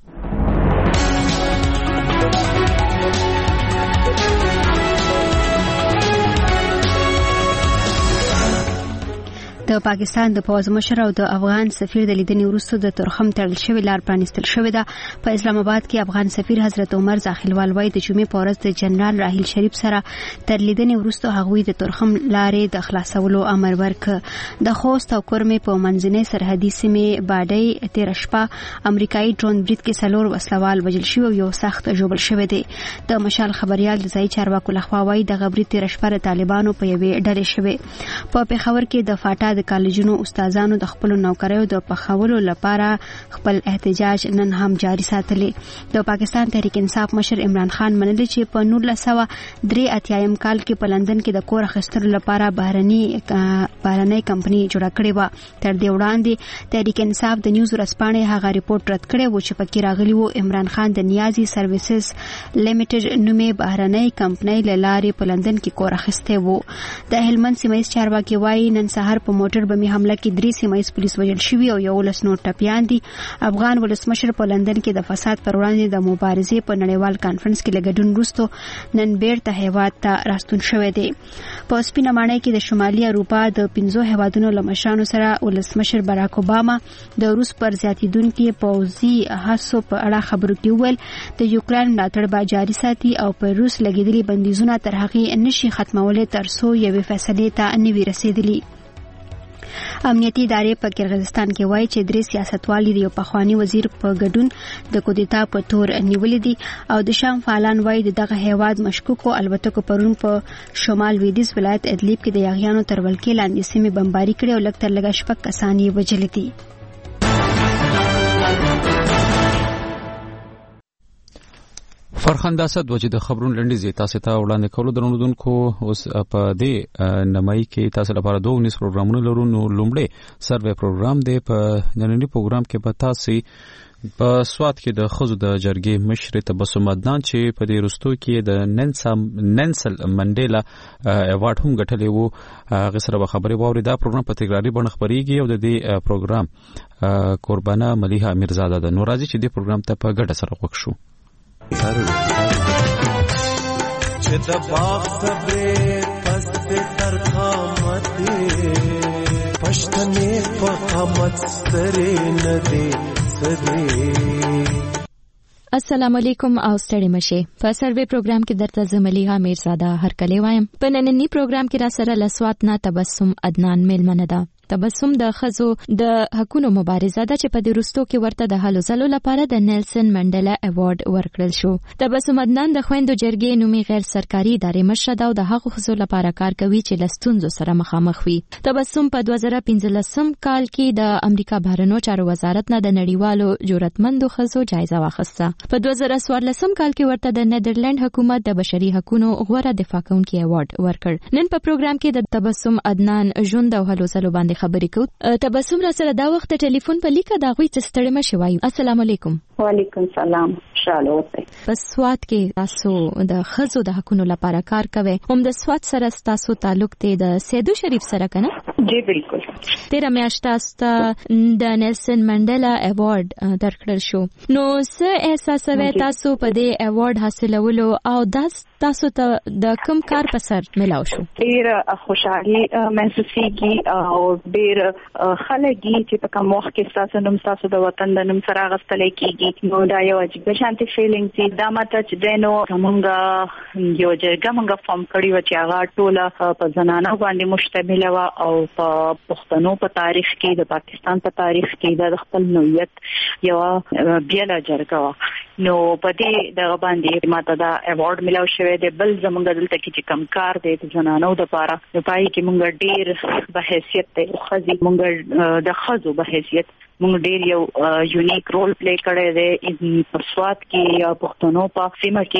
د پاکستان د پوځ مشر او د افغان سفیر د لیدنې وروسته د ترخم تړل شوی لار پرانیستل شوې ده. په اسلام آباد کې افغان سفیر حضرت عمر زاخیلوال وایي د جمعې په ورځ د جنرال راحیل شریف سره تر لیدنې وروسته هغوی د ترخم لارې د خلاصولو امر ورکړ. د خوست او کرمې په منځنۍ سرحدي سیمې باډۍ تېره شپه امریکایي ډرون برید کې څلور وسلوال وژل شوي او یو سخت ژوبل شوی دی. د مشال خبريال د ځایي چارواکو لخوا وایي د برید تېره شپه د طالبانو په یوې ډلې شوې. په پېښور کې د فاټا د کالجونو استادانو د خپل نوکریو د پخولو لپاره خپل احتجاج نن هم جاري ساتلې. د پاکستان تحریک انصاف مشر عمران خان منلي چې په نولس سوه درې اتیایم کال کې په لندن کې د کور اخیستلو لپاره بهرني بهرنۍ کمپنی جوړه کړې وه. تر دې وړاندې تحریک انصاف د نیوز ورځپاڼې هغه ریپورت رد کړی و چې پکې راغلی و عمران خان د نیازي سرویسز لیمیټډ نومې بهرنۍ کمپنۍ له لارې په لندن کې کور اخیستی و. د هلمند سیمه ییز چارواکي وایي نن سهار په موټر بمي حمله کې درې سیمه ییز پولیس وژل شوي او یولس نور ټپیان دي. افغان ولسمشر په لندن کې د فساد پر وړاندې د مبارزې په نړیوال کانفرنس کې له ګډون وروسته نن بیرته هیواد ته راستون شوی دی. په سپینه ماڼۍ کې د شمالي اروپا د پنځو هیوادونو له مشرانو سره ولسمشر باراک اوباما د روس پر زیاتیدونکي پوځي هڅو په اړه خبرو کې وویل د یوکرين ملاتړ به جاري ساتي او په روس لګیدلي بندیزونه تر هغې نشي ختمولای تر څو یوې فیصلې ته نه وي رسیدلي. امنیتي ادارې په قرغیزستان کې وایي چې درې سیاستوال د یو پخوانی وزیر په ګډون د کودتا په تور نیولې دي او د شام فعالان وایي دغه هیواد مشکوکو البتکو پرون په شمال لویدیځ ولایت ادلیب کې د یاغیانو تر ولکې لاندې سیمې بمباري کړې او لږ تر لږه شپږ کسان یې وژلي دي. فرخنده اسد وجه د خبرونو لنډیز تاسو ته وړاندې کولو درنودونکو. اوس په دې نمای کې تاسو لپاره دوه ونیس پروګرامونه لرو. نو لومړی سروې پروګرام دی. په نننی پروګرام کې به تاسو په سواد کې د خزو د جرګې مشر تبسم عدنان چې په دې رستو کې د ننسل منډیلا ایوارډ هم ګټلی وو هغه سره به خبرې واوري. دا پروګرام په تکراري بڼه خبريږي او د دې پروګرام قربانه ملیحه میرزاده ده. نو راځي چې دې پروګرام ته په ګډه سره وښ شو. چې د باغ صبرې پسته تر قامت پښتنې په قامت سترې نه دي سدي. السلام علیکم او ستړي مشه. په سروې پروګرام کې درته زملیحه میرزاده هر کله وایم. په نننی پروګرام کې را سره لسوات نه تبسم عدنان میلمنه ده. تبسم د خزو د حقوقو مبارزه ده چې په دې رستو کې ورته د هلو ځلو لپاره د نیلسن منډلا ایوارډ ورکړل شو. تبسم عدنان د خويندو جرګې نومي غیر سرکاري ادارې مشر ده او د هغو خزو لپاره کار کوي چې لستونزو سره مخامخ وي. تبسم په دوه زره پنځلسم کال کې د امریکا بهرنیو چارو وزارت نه د نړیوالو جرأتمندو خزو جایزه واخیسته. په دوه زره څوارلسم کال کې ورته د نیدرلند حکومت د بشري حقوقو غوره دفاع کوونکي ایوارډ ورکړ. نن په پروګرام کې د تبسم عدنان ژوند او هلو ځلو باندې خبرې کوو. تبسم را سره دا وخت ټلیفون په لیکه دا غوي چې ستړي مشه وایو. السلام علیکم. وعلیکم سلام. شاله اوسئ. په سواد کې تاسو د خزو د حقوقو لپاره کار کوي. هم د سواد سره تاسو تعلق دی د سیدو شریف سره کنه؟ جی بالکل. تیرا میاشت تاسو د نیلسن منډلا ایوارډ درکړل شو. نو څه احساس وې تاسو په دې ایوارډ حاصلولو او داس تاسو ته د کوم کار په سر ملاو شو؟ ډیر خوشحالي محسوسيږي او ډیر خلګي چې په کوم وخت کې تاسو نوم تاسو د وطن د نوم سره غستل کیږي. نو دا یو عجیب شانتي فیلینګ دي. دا ماته چې دینو موږ یو جرګه موږ فارم کړی و چې هغه ټوله په زنانه باندې مشتمل و او په پښتنو په تاریخ کې د پاکستان په تاریخ کې د خپل نوعیت یو بیل جرګه و. نو په دې دغه باندې ماته دا ایوارډ ملاو شوی دی. بل زمونږ دلته کې چې کم کار دی د زنانو لپاره نو پای کې موږ ډیر په حیثیت ته خزي موږ د خزو په حیثیت موږ ډیر یو یونیک رول پلی کړی دی په سواد کې یا پښتنو په سیمه کې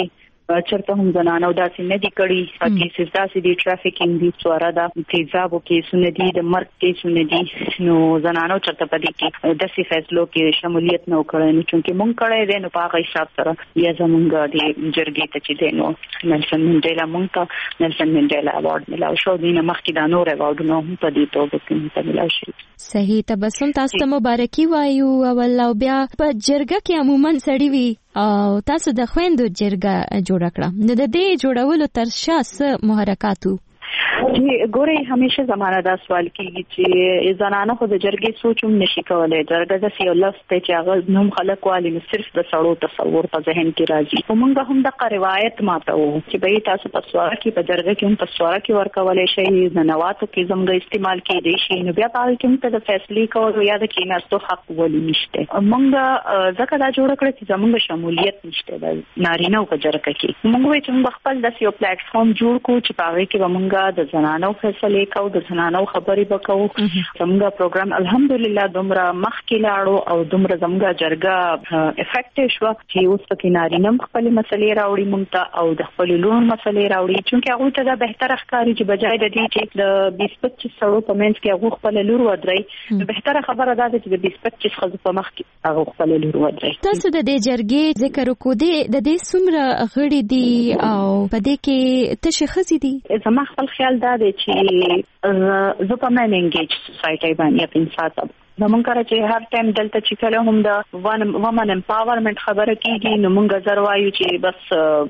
چرته هم زنانو داسې نه دي کړي کیسز داسې دي ټرافیکینګ دي سواره دا تیزابو کیسونه دي د مرګ کیسونه دي نو زنانو چرته پدې کې داسې فیصلو کې شمولیت نه وکړي نو چې مونږ کړی دی نو په هغه حساب سره یا زمونږ د جرګې ته چې دی نو نلسن منډیلا مونږ ته نلسن منډیلا اوارډ ملاو شو دینه مخکې دا نور اوارډونه هم په دې توګه کې ملاو شي. صحیح. تبسم تاسو ته مبارکي وایو اول او بیا په جرګه کې عموما سړی وي او تاسو د خويندو جرګه جوړ کړه نو د دې جوړولو تر شا محرکاتو چې ګوري همیشه زمانہ دا سوال کیږي چې زنانه خو د جرګې سوچوم نشي کولای جرګه د سیو لفظ ته چې هغه نوم خلک والی نو صرف د سړو تصور په ذهن کې راځي ومنګه هم د روایت ماته وو چې به تاسو په سوال کې په جرګه کې هم په سوال کې ورکولای شي زنواتو کې زموږ استعمال کې دي شي نو بیا په کې ته د فیصلې کول یا د کیناستو حق ولې نشته موږ ځکه دا جوړ کړی چې زموږ شمولیت نشته د نارینه په جرګه کې موږ وایو چې موږ خپل د یو پلیټ فارم جوړ کو چې په هغه کې موږ د زنانو فیصله کوو د زنانو خبرې وکړو زموږ پروګرام الحمدلله دومره مخکې لاړو او دومره زموږ جرګه افیکټیو شو چې اوس پکې نارینه خپل مسلې راوړي مونږ ته او د خپل لون مسلې راوړي چې هغه ته دا بهتره ښکاري چې بجای د دې چې د بیس پچیس سړو په منځ کې هغه خپل لور ودرې بهتره خبره ده چې د بیس پچیس خزو په مخ کې هغه خپل لور ودرې. تاسو د دې جرګې ذکر وکړئ د دې څومره غړي دي او په دې کې تشه خزي دي؟ زما خپل خیال دا دی چې زه په من انګیج سوسایټي باندې په انصاف زمونږ کار چې هر ټایم دلته چې کله هم د ومن امپاورمنت خبره کیږي نو مونږ زر وایو چې بس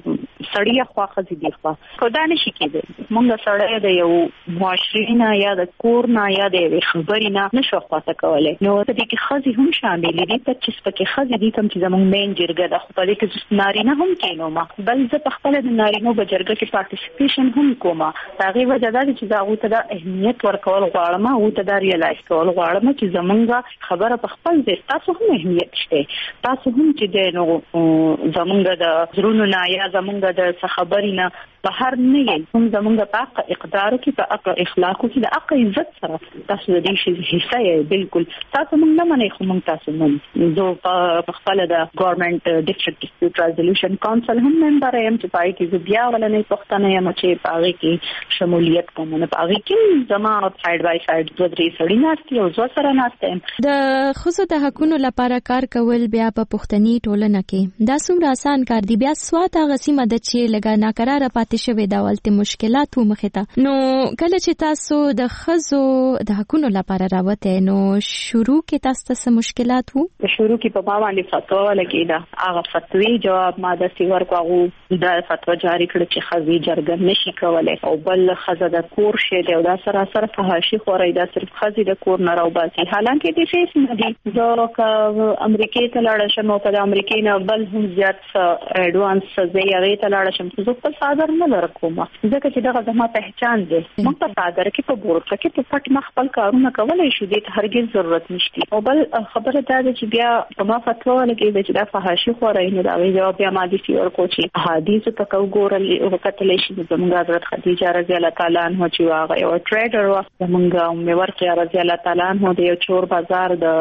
سړی خو خزي دی خو خدا نشي کېږي مونږ سړی د یو معاشري نه یا د کور نه یا د خبرې نه نشو خاطه کولای نو د دې کې خزي هم شامل دي پچیس پکې خزي دي کوم چې زمونږ مین جرګه د خپل کې نارینه هم کینو ما بل زه په خپل د نارینه په جرګه کې پارټیسیپیشن هم کوم هغه وجه دا چې دا غوته د اهمیت ورکول غواړم او ته دا ریلایز کول غواړم چې زمونږ خبره په خپل ځای تاسو هم اهمیت شته تاسو هم چې د نو زمونږ د زرونو نه یا زمونږ د خبرې نه بهر نه یې هم زمونږ په اقدار کې په اقا اخلاق کې د اقا عزت سره تاسو د دې شي حصہ یې بالکل تاسو موږ نه منې خو موږ تاسو نه زه په خپل د ګورنمنت ډیسټریکټ ډیسپیوټ ریزولوشن کونسل هم ممبر یم چې پای کې بیا ولنې پښتنه یم چې پاره کې شمولیت کوم نه پاره کې زما ساید بای ساید د درې سړی ناشتي او زو سره ناشته د خصوصي د حقوقو لپاره کار کول بیا په پښتني ټولنه کې دا څومره آسان کار دی بیا سواته غسیمه د چې لګا ناقراره پاتې شوی دا ولته مشکلات و مخه ته نو کله چې تاسو د خزو د حقوقو لپاره راوته نو شروع کې تاسو ته مشکلات وو شروع کې په باندې فتوا ولګیدا هغه فتوی جواب ما د سیور کوو دا فتوا جاری کړ چې خزي جرګه نشي کولای او بل خزه د کور شه دی او دا سره سره فحاشي خوري دا صرف خزي د کور نه راو باسي حالانکه دې فیس نه دي زه که امریکای ته لاړ شم او په امریکای نه بل هم زیات اډوانس زه یې ته لاړ شم زه په صادر نه لرم ځکه چې دغه زما پہچان دی موږ په صادر کې په بورډ کې په پټ مخ خپل کارونه کولای شو دې ته هرګز ضرورت نشته او بل خبره دا ده چې بیا په ما فتوا لګي چې دا فحاشي خوري نه دا وی جواب بیا ما دي فیر کو چې حدیث ته کو ګورل او کتل شي زموږ حضرت خدیجه رضی الله تعالی عنها چې واغه یو ټریډر و زموږ ام ورته رضی الله تعالی عنها د یو چور بازار د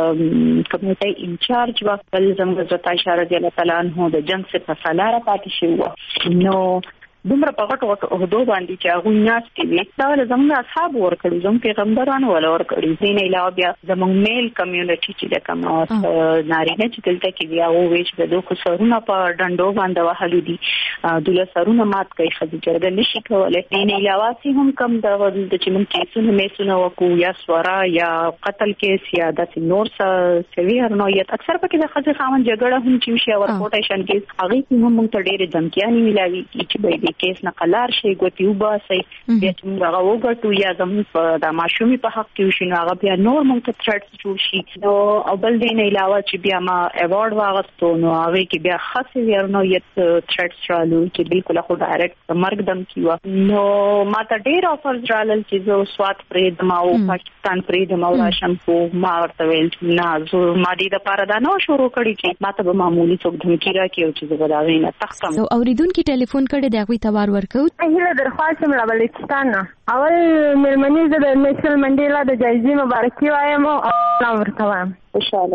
کمیټې انچارج و بل زموږ حضرت عائشہ رضی الله تعالی عنها د جنگ څخه په سالاره پاتې شو نو دومره په غټو غټو عہدو باندې چې هغه ناشتي وي دا ول زموږ اصحاب ورکړي زموږ پیغمبرانو ول ورکړي دین علاوه بیا زموږ میل کمیونټي چې د کوم نارینه چې دلته کې بیا او ویش د دوه سرونه په ډنډو باندې وهلو دي دوله سرونه مات کوي خځې جرګه نشي کولای دین علاوه سي هم کم د چې موږ کیسونه میسونه وکړو یا سوارا یا قتل کیس یا د نور څه سویر نوعیت اکثر پکې د خځې خاوند جګړه هم چې شي او ریپورټیشن کې هغه هم موږ ته ډېر دمکیانې ملاوي چې به کیس نه قلار شي ګوتی وباسي بیا چې هغه وګټو یا زموږ په د ماشومي په حق کې شي نو هغه بیا نور موږ ته تھریټس جوړ شي نو او بل دین علاوه چې بیا ما ایوارډ واغستو نو هغه کې بیا خاصه ورنویت تھریټس رالو چې بالکل خو ډایرکټ مرګ دم کیوا نو ما ته ډیر افرز رالل چې زه سوات پرې د ما او پاکستان پرې د ما راشم کو ما ورته ویل نه زه ما دې د پاره دا نو شروع کړی چې ما ته به معمولی څوک دمکی راکې او چې زه دا غوینه تختم سو اوریدونکو ټلیفون کړي دا غوي تبار ورکو هیله درخواست مله بلوچستان اول مېرمنې د نیشنل منډیلا د جایزې مبارکي وایم او سلام ورته وایم خوشاله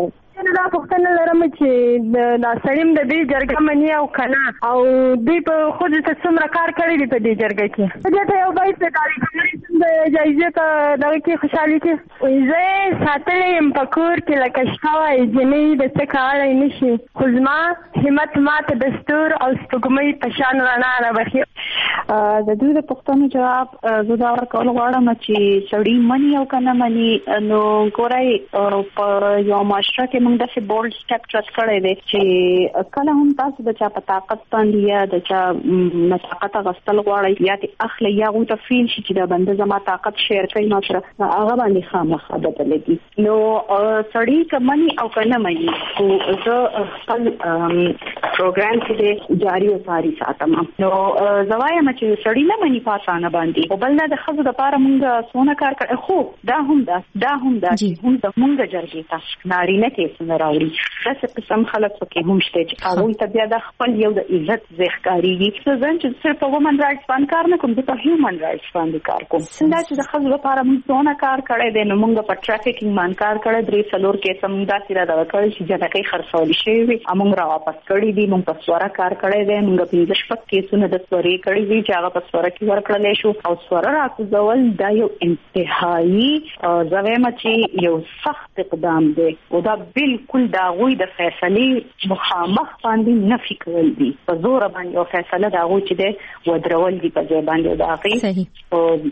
نه دا پوښتنه لرم چې د سړیم د دې جرګه مني او کنه او دوی په خود ته څومره کار کړی دی په دې جرګه کې. دې ته یو بایس د کاریګرۍ د جایزې ته دغه کې خوشحالي کې زه ساتلې یم په کور کې لکه شپه وایي جنۍ د څه کولی نه شي خو زما همت ماته د ستور او سپوږمۍ په شان رڼا رابخي. د دوی د پوښتنو جواب زه دا ورکول غواړم چې سړی مني او کنه مني نو ګورئ په یو معاشره کې موږ داسې بولډ سټپ چوز کړی دی چې کله هم تاسو د چا په طاقت باندې یا د چا نه طاقت اخیستل غواړئ یا دې اخلئ یا هغوی ته فیل شي چې دا بنده زما طاقت شیر کوي ما سره هغه باندې خامخا بدلېږي. نو سړی که مني او که نه مني خو زه خپل پروګرام کې دی جاري وساري ساتم. نو زه وایم چې سړی نه مني په اسانه باندې خو بل نه د ښځو دپاره موږ څونه کار کړی خو دا هم دا دا هم دا چې هم زمونږ جرګې ته نارینه کیسونه راوړي داسې قسم خلک پکې هم شته چې هغوی ته بیا د خپل یو د عزت ځای ښکارېږي. زه ځم چې صرف په وومن رایټس باندې کار نه کوم زه په هیومن رایټس باندې کار کوم. دا چې د ښځو لپاره موږ څونه کار کړی دی نو موږ په ټرافیکینګ باندې کار کړی درې څلور کیسه موږ داسې را دغه کړی چې جنکۍ خرڅولې شوې وي موږ را واپس کړي دي. موږ په سوره کار کړی دی موږ پنځه شپږ کیسونه د سورې کړي دي چې هغه په سوره کې ورکړلی شو او سوره راکوزول دا یو انتهایی زه وایم چې یو سخت اقدام دی او دا بالکل د هغوی د فیصلې مخامخ باندې نفي کول دي په زوره باندې او فیصله د هغوی چې دی ودرول دي په ځای باندې او د هغې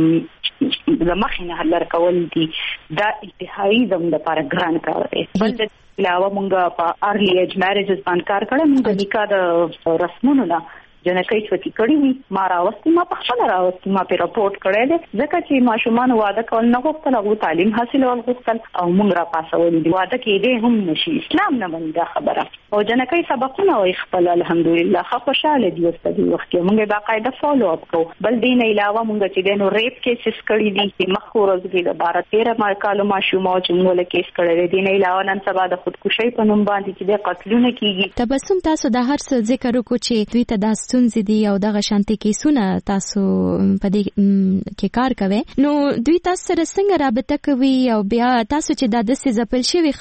د مخې نه لر کول دي. دا انتهایی زموږ لپاره ګران کار دی. بل د علاوه موږ په ارلی ایج میریجز باندې کار کړی موږ د نکاح د رسمونو نه جنکۍ چوتي کړي وي ما راوستي ما په خپله راوستي ما پرې راپورټ کړی دی ځکه چې ماشومان واده کول نه غوښتل هغوی تعلیم حاصلول غوښتل او موږ راپاسولي دي واده کېدی هم نشي اسلام نه مني دا خبره او جنکۍ سبقونه وایي خپل الحمدلله ښه خوشحاله دي اوس په دې وخت کې موږ یې باقاعده فالو اپ کوو. بل دې نه علاوه موږ چې دی نو ریپ کیسز کړي دي چې مخکې ورځو کې د باره تېره کالو ماشومه چې موږ له کیس کړی دی. دې نه علاوه نن سبا د خودکشۍ په نوم باندې چې دی قتلونه کېږي. تبسم تاسو د هر څه ذکر وکړو چې دوی ته دا ستونزې دي او دغه شانتي کیسونه تاسو په دې کې کار کوي نو دوی تاسو سره څنګه رابطه کوي او بیا تاسو چې د داسې ځپل شوي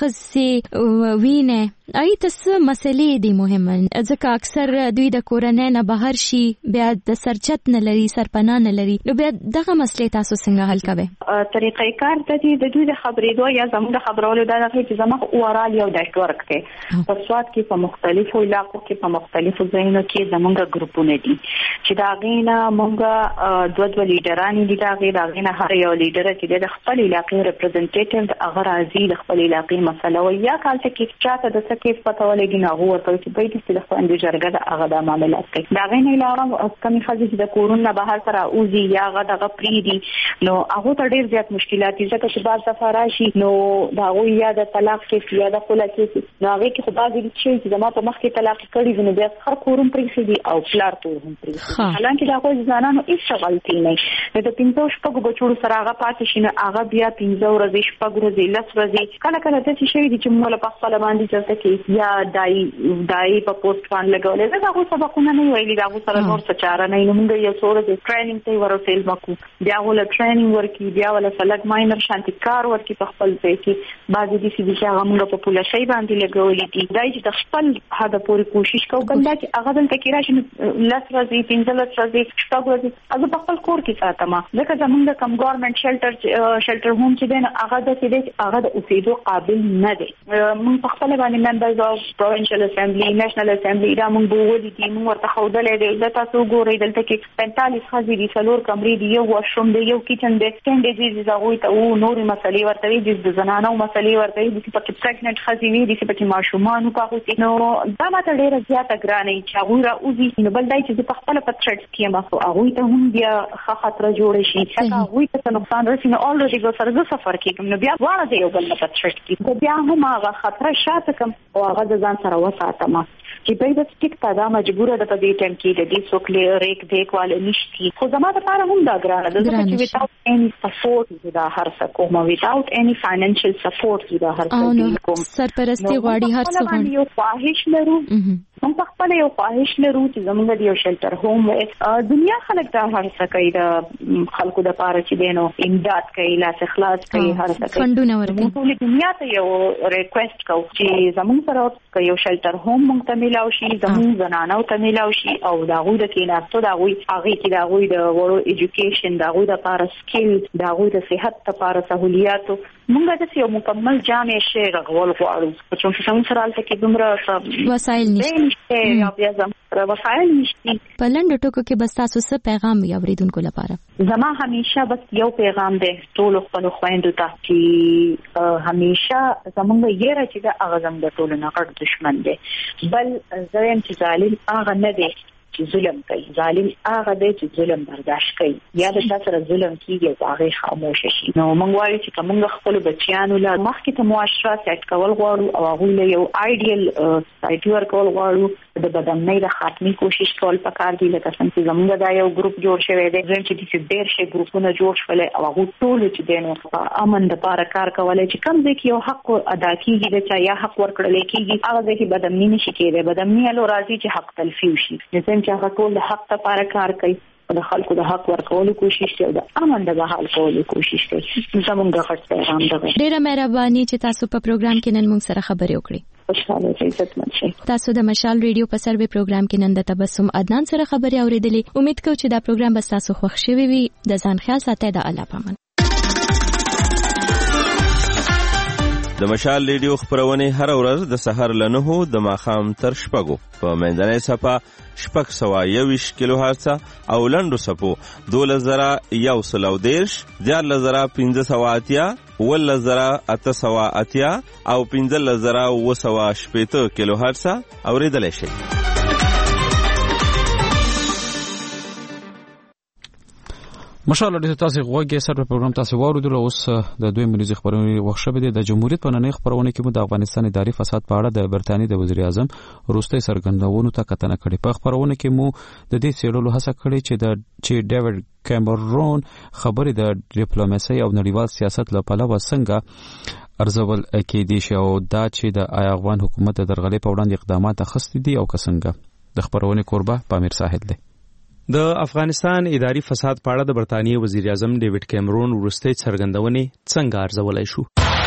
ښځې وینئ ای تاسو مسلې دي مهمه ځکه اکثر دوی د کورنۍ نه بهر شي بیا د سرچت نه لري سرپناه نه لري نو بیا دغه مسلې تاسو څنګه حل کوئ؟ طریقې کار د دې د دوی د خبرېدو یا زموږ د خبرولو دا دی چې زموږ اورال یو نیټورک دی په سواد کې په مختلفو علاقو کې په مختلفو ځایونو کې زموږ ګروپونه دي چې دا غینه موږ دوه دوه لیډران دي دا غي دا غینه هر یو لیډر چې د خپل علاقې ریپرزنټیټیو د هغه راځي د خپل علاقې مسله او یا کال کې چاته د کیس پته ولګي نه هو ورته چې په دې کې د خوندې جرګه د هغه د معاملات کوي دا غي نه علاوه کمی خځې چې د کورونه بهر سره اوزي یا هغه دغه پری دي نو هغه ته ډیر زیات مشکلات دي ځکه چې بعض دفعه راشي نو دا غوي یا د طلاق کې یا د خلا کې نو هغه کې خو بعضې دي چې زما په مخ کې طلاق کړي نو بیا هر کورم پری دي او پلار ته هم پری دي حالانکه دا غوي ځانانو هیڅ غلطي نه نو د پنځو شپږو بچو سره هغه پاتې شي نه هغه بیا پنځه ورځې شپږ ورځې لس ورځې کله کله د شي دي چې موږ په خپل باندې چلته کې یا دای دای په پوسټ باندې لګولې دا هغه سبقونه نه ویلي دا هغه سره نور څه چاره نه نو موږ یو څو ورځې ټریننګ ته ورسېل مکو بیا ول ټریننګ ورکی بیا ول فلګ ماینر شانتي کار ورکی په خپل ځای کې بعضې دي چې هغه موږ په پوله شي باندې لګولې دي دای چې د خپل هدا پوری کوشش کوو بل دا چې هغه دلته کې راشي لس ورځې پنځه لس ورځې شپږ ورځې هغه په خپل کور کې ساتم ځکه زموږ د کم ګورنمنت شیلټر شیلټر هوم چې دی هغه د دې هغه د اوسېدو قابل نه دی موږ په خپل باندې ممبرز او provincial assembly national assembly دا موږ بوولې دي موږ ورته ښودلې دی د تاسو ګورئ دلته کې پنځه پنځه خځې دي څلور کمرې دي یو واشروم دی یو کچن دی څنګه دي چې هغوی ته او نورې مسلې ورته وي د زنانو مسلې ورته وي چې پکې پریګننټ خځې وي چې پکې ماشومان وکړي نو دا ماته ډېره زیاته ګرانه چې هغوی راوځي نو بل دی چې په خپله په تھریټس کې یم خو هغوی ته هم بیا ښه خطره جوړه شي که هغوی ته نقصان رسي نو الریډي به سره زه سفر کېږم نو بیا دواړه د یو بل نه په تھریټ کې بیا هم هغه خطره شاته کړم او هغه د ځان سره وساتم چې بیا د ټیک ته دا مجبوره ده په دې ټایم کې د دې څوک ریک دیکواله نشتی خو زما دپاره هم دا ګرانه ده ځکه چې without any support زه دا هر څه کوم without any financial support زه دا هر څه کوم سرپرستي غواړي هر څه غواړي یو خواهش لرو موږ په خپل یو خواهش لرو چې زموږ د یو شلټر هوم وي. دنیا خلک دا هر څه کوي د خلکو د پاره چې دینو امداد کوي، لاس اخلاص کوي، هر څه کوي. فندونه ورکوي. ټول دنیا ته یو ریکوست کوو چې زموږ سره یو شلټر هوم موږ ته ملاوي شي، زموږ زنانو ته ملاوي شي او دا غوي د کیناستو دا غوي هغه کې دا غوي د ورو ایجوکیشن دا غوي د پاره سکیل دا غوي د صحت لپاره سہولیات موږ د یو مکمل جامع شی غوړ غواړو. چې څنګه سره الته کې دومره وسایل نشته یا بیا زموږ وسایل نشته. په لنډ ټکو کې بس تاسو څه پیغام وي اوریدونکو لپاره؟ زما همیشه بس یو پیغام دی ټول خپل خويندو ته چې همیشه زموږ یې راځي دا هغه زموږ د ټول نه غټ دشمن دی. بل زم چې ظالم هغه نه دی چې ظلم کوي، ظالم هغه دی چې ظلم برداشت کوي. یا د تاسو سره ظلم کیږي هغه خاموش شي. نو موږ وایو چې کومه خپل بچیانو له مخکې ته معاشره سیټ کول غواړو او هغه له یو ایډیل سایټ ورکول غواړو. د بدنۍ د خاتمي کوشش کول پکار دی. لکه څنګه چې زموږ دا یو ګروپ جوړ شوی دی زم چې د ډېر شي ګروپونه جوړ شول او هغه ټول چې دینو امن د پاره کار کولای چې کم ځکه یو حق ادا کیږي د چا یا حق ورکړل کیږي هغه ځکه بدنۍ نشي کېږي. بدنۍ له راځي چې حق تلفي شي. چې هغه ټول د حق لپاره کار کوي، د خلکو د حق ورکولو کوشش کوي، د امن د بحال کولو کوشش کوي. زموږ د غټ پیغام دی. ډیره مهرباني چې تاسو په پروګرام کې نن موږ سره خبرې وکړې. خوشاله شئ، عزتمن شئ. تاسو د مشال ریډیو په سروي پروګرام کې نن د تبسم عدنان سره خبرې اوریدلې. امید کوم چې دا پروګرام به تاسو خوښ شوي وي. د ځان خیال ساتئ. د الله پامان. د مشال ریډیو خبرونه هر ورځ د سحر له نهو د ماښام تر شپږو په منځنۍ صفه شپږ سوه یوویش کیلو هرڅه او لنډو صفو دولس زره یو سل او دېرش، دیارلس زره پنځه سوه اتیا، اوولس زره اته سوه اتیا او پنځلس زره اووه سوه شپېته کیلو هرڅه اورېدلی شئ. مشاله د تاسو غوږی سره پروګرام تاسو واوریدل. اوس د دوی مریض خبرونه وخت شوه د جمهوریت په نننۍ خبرونه کې مو د افغانستان اداري فساد په اړه د برتانیې د وزیر اعظم وروستي سرګندونو ته کتنه کړې. په خبرونه کې مو د دې څېړلو هڅه کړې چې د چې ډیوډ کیمرون خبرې د ډیپلوماسي او نړیوال سیاست له پلوه څنګه ارزول کېدي شي او دا چې د افغان حکومت د درغلۍ په وړاندې اقدامات اخیستي دي او څنګه. د خبرونه کوربه پامیر ساحل دی. د افغانستان اداري فساد په اړه د برتانیې وزیر اعظم ډیوډ کیمرون وروستي څرګندونې څنګه ارزولای شو؟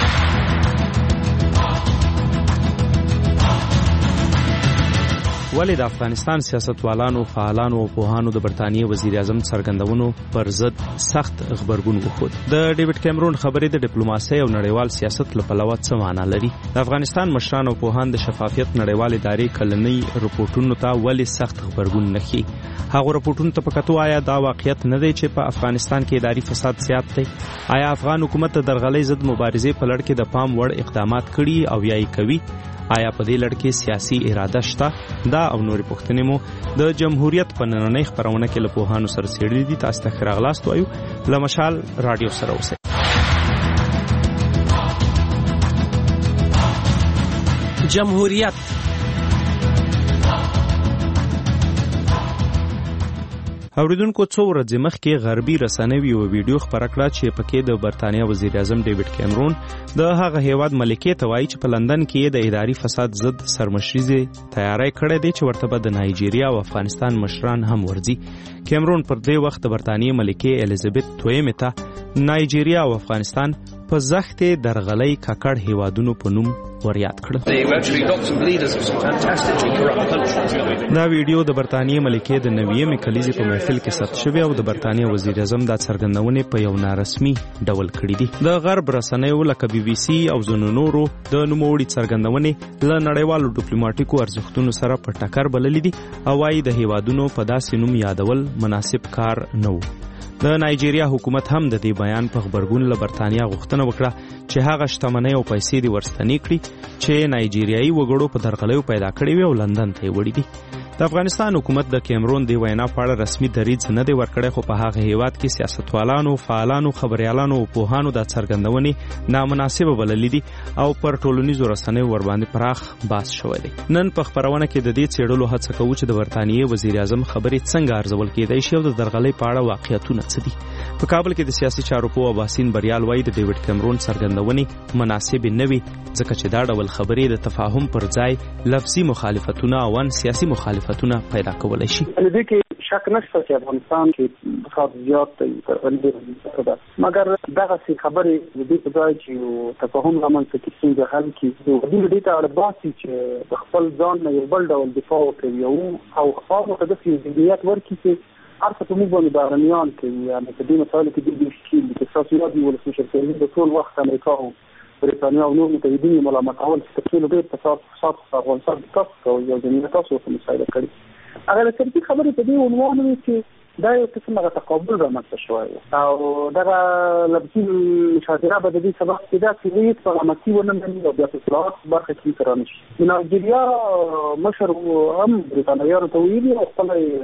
ولې د افغانستان سیاستوالانو، فعالانو او پوهانو د برتانیې وزیر اعظم څرګندونو پر ضد سخت غبرګون وښود؟ د ډیوډ کیمرون خبرې د ډیپلوماسۍ او نړیوال سیاست له پلوه څه معنا لري؟ د افغانستان مشران او پوهان د شفافیت نړیوال ادارې کلنۍ رپورټونو ته ولې سخت غبرګون نه ښیي؟ هغه رپورټونو ته په کتو آیا دا واقعیت نه دی چې په افغانستان کې اداري فساد زیات دی؟ آیا افغان حکومت د درغلۍ ضد مبارزې په لړ کې د پام وړ اقدامات کړي او یا یې کوي؟ آیا په دې لړ کې سیاسي اراده شته؟ دا او نورې پوښتنې مو د جمهوریت په نننۍ خبرونه کې له پوهانو سره څېړلې دي. تاسو ته ښه راغلاست وایو. له مشال راډیو سره اوسئ. جمهوریت اوریدونکو څو ورځې مخکې غربي رسنیو یو ویډیو خپره کړه چې پکې د برتانیا وزیر اعظم ډیوډ کیمرون د هغه هیواد ملکې ته وایي چې په لندن کې د اداري فساد ضد سرمشریزي تیاری کړې دی چې ورته به د نایجیریا او افغانستان مشران هم ورځي. کیمرون پر دې وخت د برتانیې ملکې الیزابت دویمې ته نایجیریا او افغانستان په زښتې درغلۍ ککړ هیوادونو په نوم وریاد کړل. دا ویډیو د برتانیې ملکې د نویمې کلیزې په محفل کې ثبت شوی او د برتانیې وزیر اعظم دا څرګندونې په یو نارسمي ډول کړې دي. د غرب رسنیو لکه بي بي سي او ځینو نورو د نوموړي څرګندونې له نړیوالو ډیپلوماټیکو ارزښتونو سره په ټکر بللې دي او وايي د هیوادونو په داسې نوم یادول مناسب کار نه و. د نایجیریا حکومت هم د دې بیان په خبرګون له برتانیا غوښتنه وکړه چې هغه شتمنۍ او پیسې دې ورستنې کړي چې نایجیریایي وګړو په درغلیو پیدا کړې وي او لندن ته یې وړي دي. د افغانستان حکومت د کیمرون دی وینا په اړه رسمي دریځ نه دی ورکړی، خو په هغه هیواد کې سیاستوالانو، فعالانو، خبريالانو او پوهانو د څرګندونې نامناسبه بللې دي او پر ټولنیزو رسنیو ورباندې پراخ بحث شوی دی. نن په خبرونه کې د دې څېړلو هڅه کوو چې د برتانیې وزیر اعظم خبرې څنګه ارزول کېدای شي او د درغلۍ په اړه واقعیتونه څه دي. په کابل کې د سیاسي چارو پوه باسین بریال وایي د ډیوډ کیمرون څرګندونې مناسب نه وي، ځکه چې دا ډول خبرې د تفاهم پر ځای لفظي مخالفتونه او سیاسي مخالفتونه پیدا کولای شي. دې کې شک نشته چې افغانستان کې خاص زیات دی، مګر دغه څه خبرې د دې په ځای چې تفاهم رامنځته کړي څنګه حل کړي، د دې ته اړ باسي چې د خپل ځان نه یو بل ډول دفاع وکړي او هغه ته د فزیکیات ورکړي چې ارڅه په موږ باندې بارنیان کوي. یعنی په دې مسایلو کې د دې شکل د سیاست دی ولسمشر شرکت د ټول وخت امریکا او برېټانیا او نور متحدین ملامتول چې ټول ډېر فساد فساد افغانستان تاسو او یو ځینې تاسو په مسایله کړي. هغه ترتیب خبرې په دې عنوان وي چې دا یو قسم هغه تقابل رامنځته شوی او دغه لفظي مشاجره به د دې سبب کېده چې هیڅ فرامتي ونه مني او بیا په اصلاحات برخه کې کار نشي. نایجیریا مشر هم برېټانویانو ته ویلي او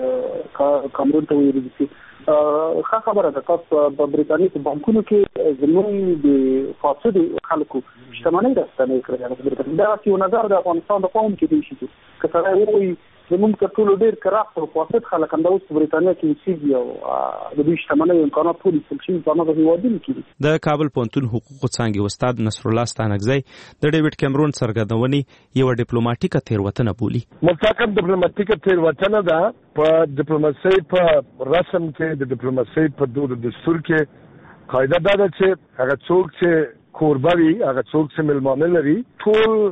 خپل کامرون ته ویلي چې ښه خبره ده تاسو په برېټانیا کې بانکونو کې زموږ د فاسد خلکو شتمنۍ راستنې کړې. دا یو نظر د افغانستان د قوم کې دی چې که سره وایي زموږ تر ټولو ډېر کراف او فاسد خلک هم د اوس په برېټانیا کې اوسېږي او د دوی شتمنۍ امکانات ټول ایستل شوي په هغه هېوادونو کې دي. د کابل پوهنتون حقوقو څانګې استاد نصرالله ستانکزی د ډیوډ کیمرون څرګندونې یوه ډیپلوماټیکه تېروتنه بولي. مطلقاً ډیپلوماټیکه تېروتنه ده. په ډیپلوماسۍ په رسم کې د ډیپلوماسۍ په دود دستور کې قاعده دا ده چې هغه څوک چې کوربه وي، هغه څوک چې میلمانه لري، ټول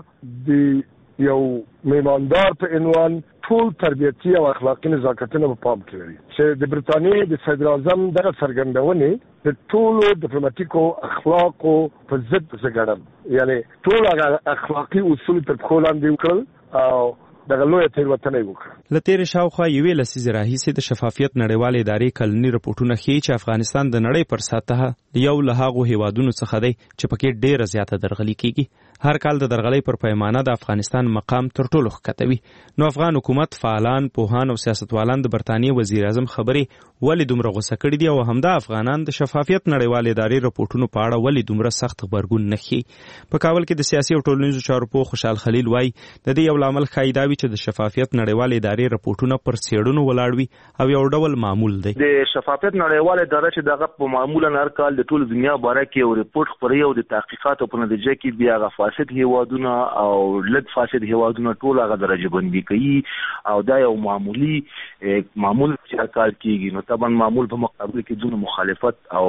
د یو میماندار په عنوان ټول تربیتي او اخلاقي نزاکتونه په پام کې لري. چې د برېټانیې د صدر اعظم دغه څرګندونې د ټولو ډیپلوماټیکو اخلاقو په ضد زه ګڼم. یعنی ټول هغه اخلاقي اصول تر پښو لاندې وکړل او دغه لویه تېروتنه یې وکړه. له تېرې شاوخوا یوې لسیزې راهیسې د شفافیت نړیوالې ادارې کلني رپورټونه ښیي چې افغانستان د نړۍ پر سطحه یو له هغو هیوادونو څخه دی چې پکې ډېره زیاته درغلي کېږي. هر کال د درغلۍ پر پیمانه د افغانستان مقام تر ټولو ښکته وي. نو افغان حکومت، فعالان، پوهان او سیاستوالان د برتانیې وزیر اعظم خبرې ولې دومره غوسه کړي دي او همدا افغانان د شفافیت نړیوالې ادارې رپورټونو په اړه ولې دومره سخت غبرګون نه ښیي. په کابل کې د سیاسي او ټولنیزو چارو پوه خوشحال خلیل وایي د دې یو لامل ښایي دا وي چې د شفافیت نړیوالې ادارې رپورټونه پر څېړنو ولاړ وي او یو ډول معمول دی. د شفافیت نړیواله اداره چې دغه په معمولا هر کال د ټول دنیا باره کې یو رپورټ خپروي او د تحقیقاتو په نتیجه کې بیا هغه فاسد هیوادونه او لږ فاسد هیوادونه ټول هغه درجه بندي کوي او دا یو معمولی معمول چې هر کال کېږي. نو طبعا معمول په مقابل کې دونه مخالفت او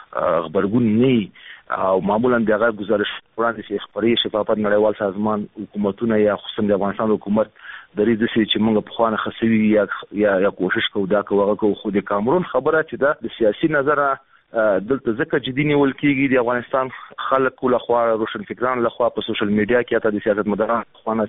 غبرګون نه او معمولا دغه گزارش وړاندې چې خبري شفافیت نړیوال سازمان حکومتونه یا خصوصا د افغانستان حکومت درې د سې چې موږ په خوانه خسوي یا یا یا کوشش کوو دا کوو کوو خو د کامرون خبره چې دا د سیاسي نظره دلته ځکه جدي نیول کېږي. د افغانستان خلک لخوا روشن فکران لخوا په سوشل میډیا کې اته د سیاست مداران خوانه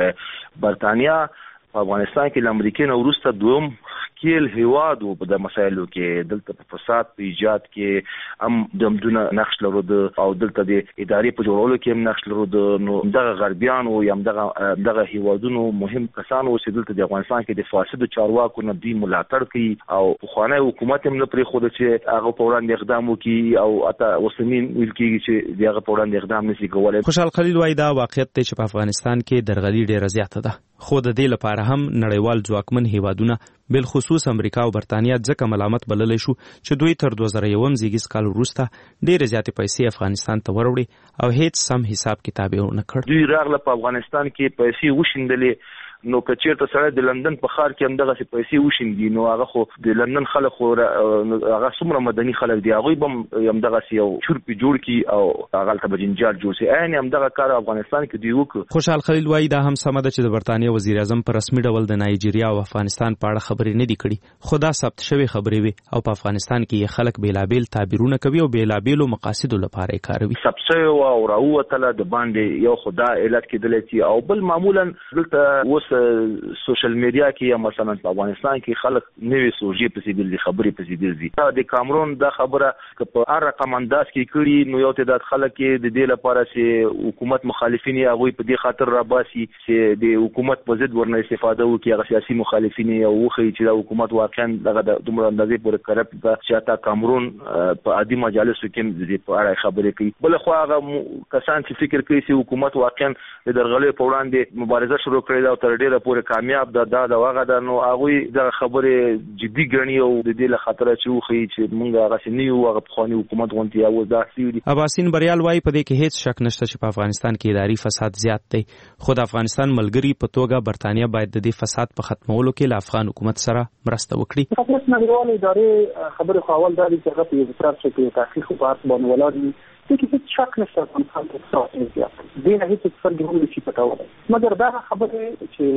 چې برتانیا په افغانستان کې د امریکا نه وروسته دوم کېل هیواد او په د مسایلو کې دلته په فساد په ایجاد کې هم دمدونه نقش لرود او دلته د ادارې په جوړولو کې هم نقش لرود. نو دغه غربیان او یم دغه دغه هیوادونو مهم کسان او چې دلته د افغانستان کې د فاسد چارواکو نه دی ملاتړ کوي او خوانه حکومت هم نه پرې خود چې هغه په وړاندې اقدام وکړي او اته وسمین ویل کېږي چې دغه په وړاندې اقدام نشي کولای. خوشحال خلیل وایي دا واقعیت دی چې په افغانستان کې درغلي ډېره زیاته ده، خو د دې لپاره هم نړیوال ځواکمن هیوادونه بالخصوص امریکا او برتانیا ځکه ملامت بللی شو چې دوی تر دوه زره یو زیږیز کال وروسته ډېرې زیاتې پیسې افغانستان ته وروړي او هیڅ سم حساب کتاب یې ونه کړ. دوی راغله په افغانستان کې پیسې وشیندلې. نو که چیرته سره د لندن په ښار کې هم دغه پیسې وشیندي نو هغه خو د لندن خلک خو هغه څومره مدني خلک دي هغوی به هم دغه یو چورپي جوړ کړي او هغلته به جنجال جوړ شي. عین همدغه کار افغانستان کې دوی وکړ. خوشحال خلیل وایي دا هم سمه ده چې د برتانیې وزیر اعظم په رسمي ډول د نایجیریا او افغانستان په اړه خبرې نه دي کړي، خو دا ثبت شوې خبرې وي او په افغانستان کې خلک بیلابیل تعبیرونه کوي او بیلابیلو مقاصدو لپاره یې کاروي. ثبت شوې او راووتله د باندې یو خو دا علت کېدلی چې او بل معمولا دلته اوس سوشل میډیا کې یا مثلا په افغانستان کې خلک نوې سوژې په سیدل دي خبرې په سیدل دي د کامرون د خبره په هر رقم انداز کې کړي نو یو تعداد خلک د دې لپاره چې حکومت مخالفین هغه په دې خاطر را باسي چې د حکومت په ضد ورنه استفاده وکړي هغه سیاسي مخالفین او وخی چې د حکومت واقعا دغه د دومره اندازې پورې کرپټ ده چې تا کامرون په عادي مجالسو کې د دې په اړه خبرې کوي بل خو هغه کسان چې فکر کوي چې حکومت واقعا د درغلې په وړاندې مبارزه شروع کړې ده او تر ډیره پورې کامیاب ده دا د واغه ده نو هغه د خبرې جدي ګڼي او د دې له خطر چې وخی چې موږ هغه سنیو هغه خواني حکومت غونډه او دا سیوري اباسین بریال وايي په دې کې هیڅ شک نشته چې په افغانستان کې اداري فساد زیات دی خو د افغانستان ملګری په توګه برتانیا باید د دې فساد په ختمولو کې له افغان حکومت سره مرسته وکړي خپل نړیوال ادارې خبره خپل د دې څخه په اصرار چې تحقیق په اړه باندې ولادي چې هیڅ شک نشته په خپل څه زیات دي نه هیڅ څه هم نشي پټول مګر دا خبره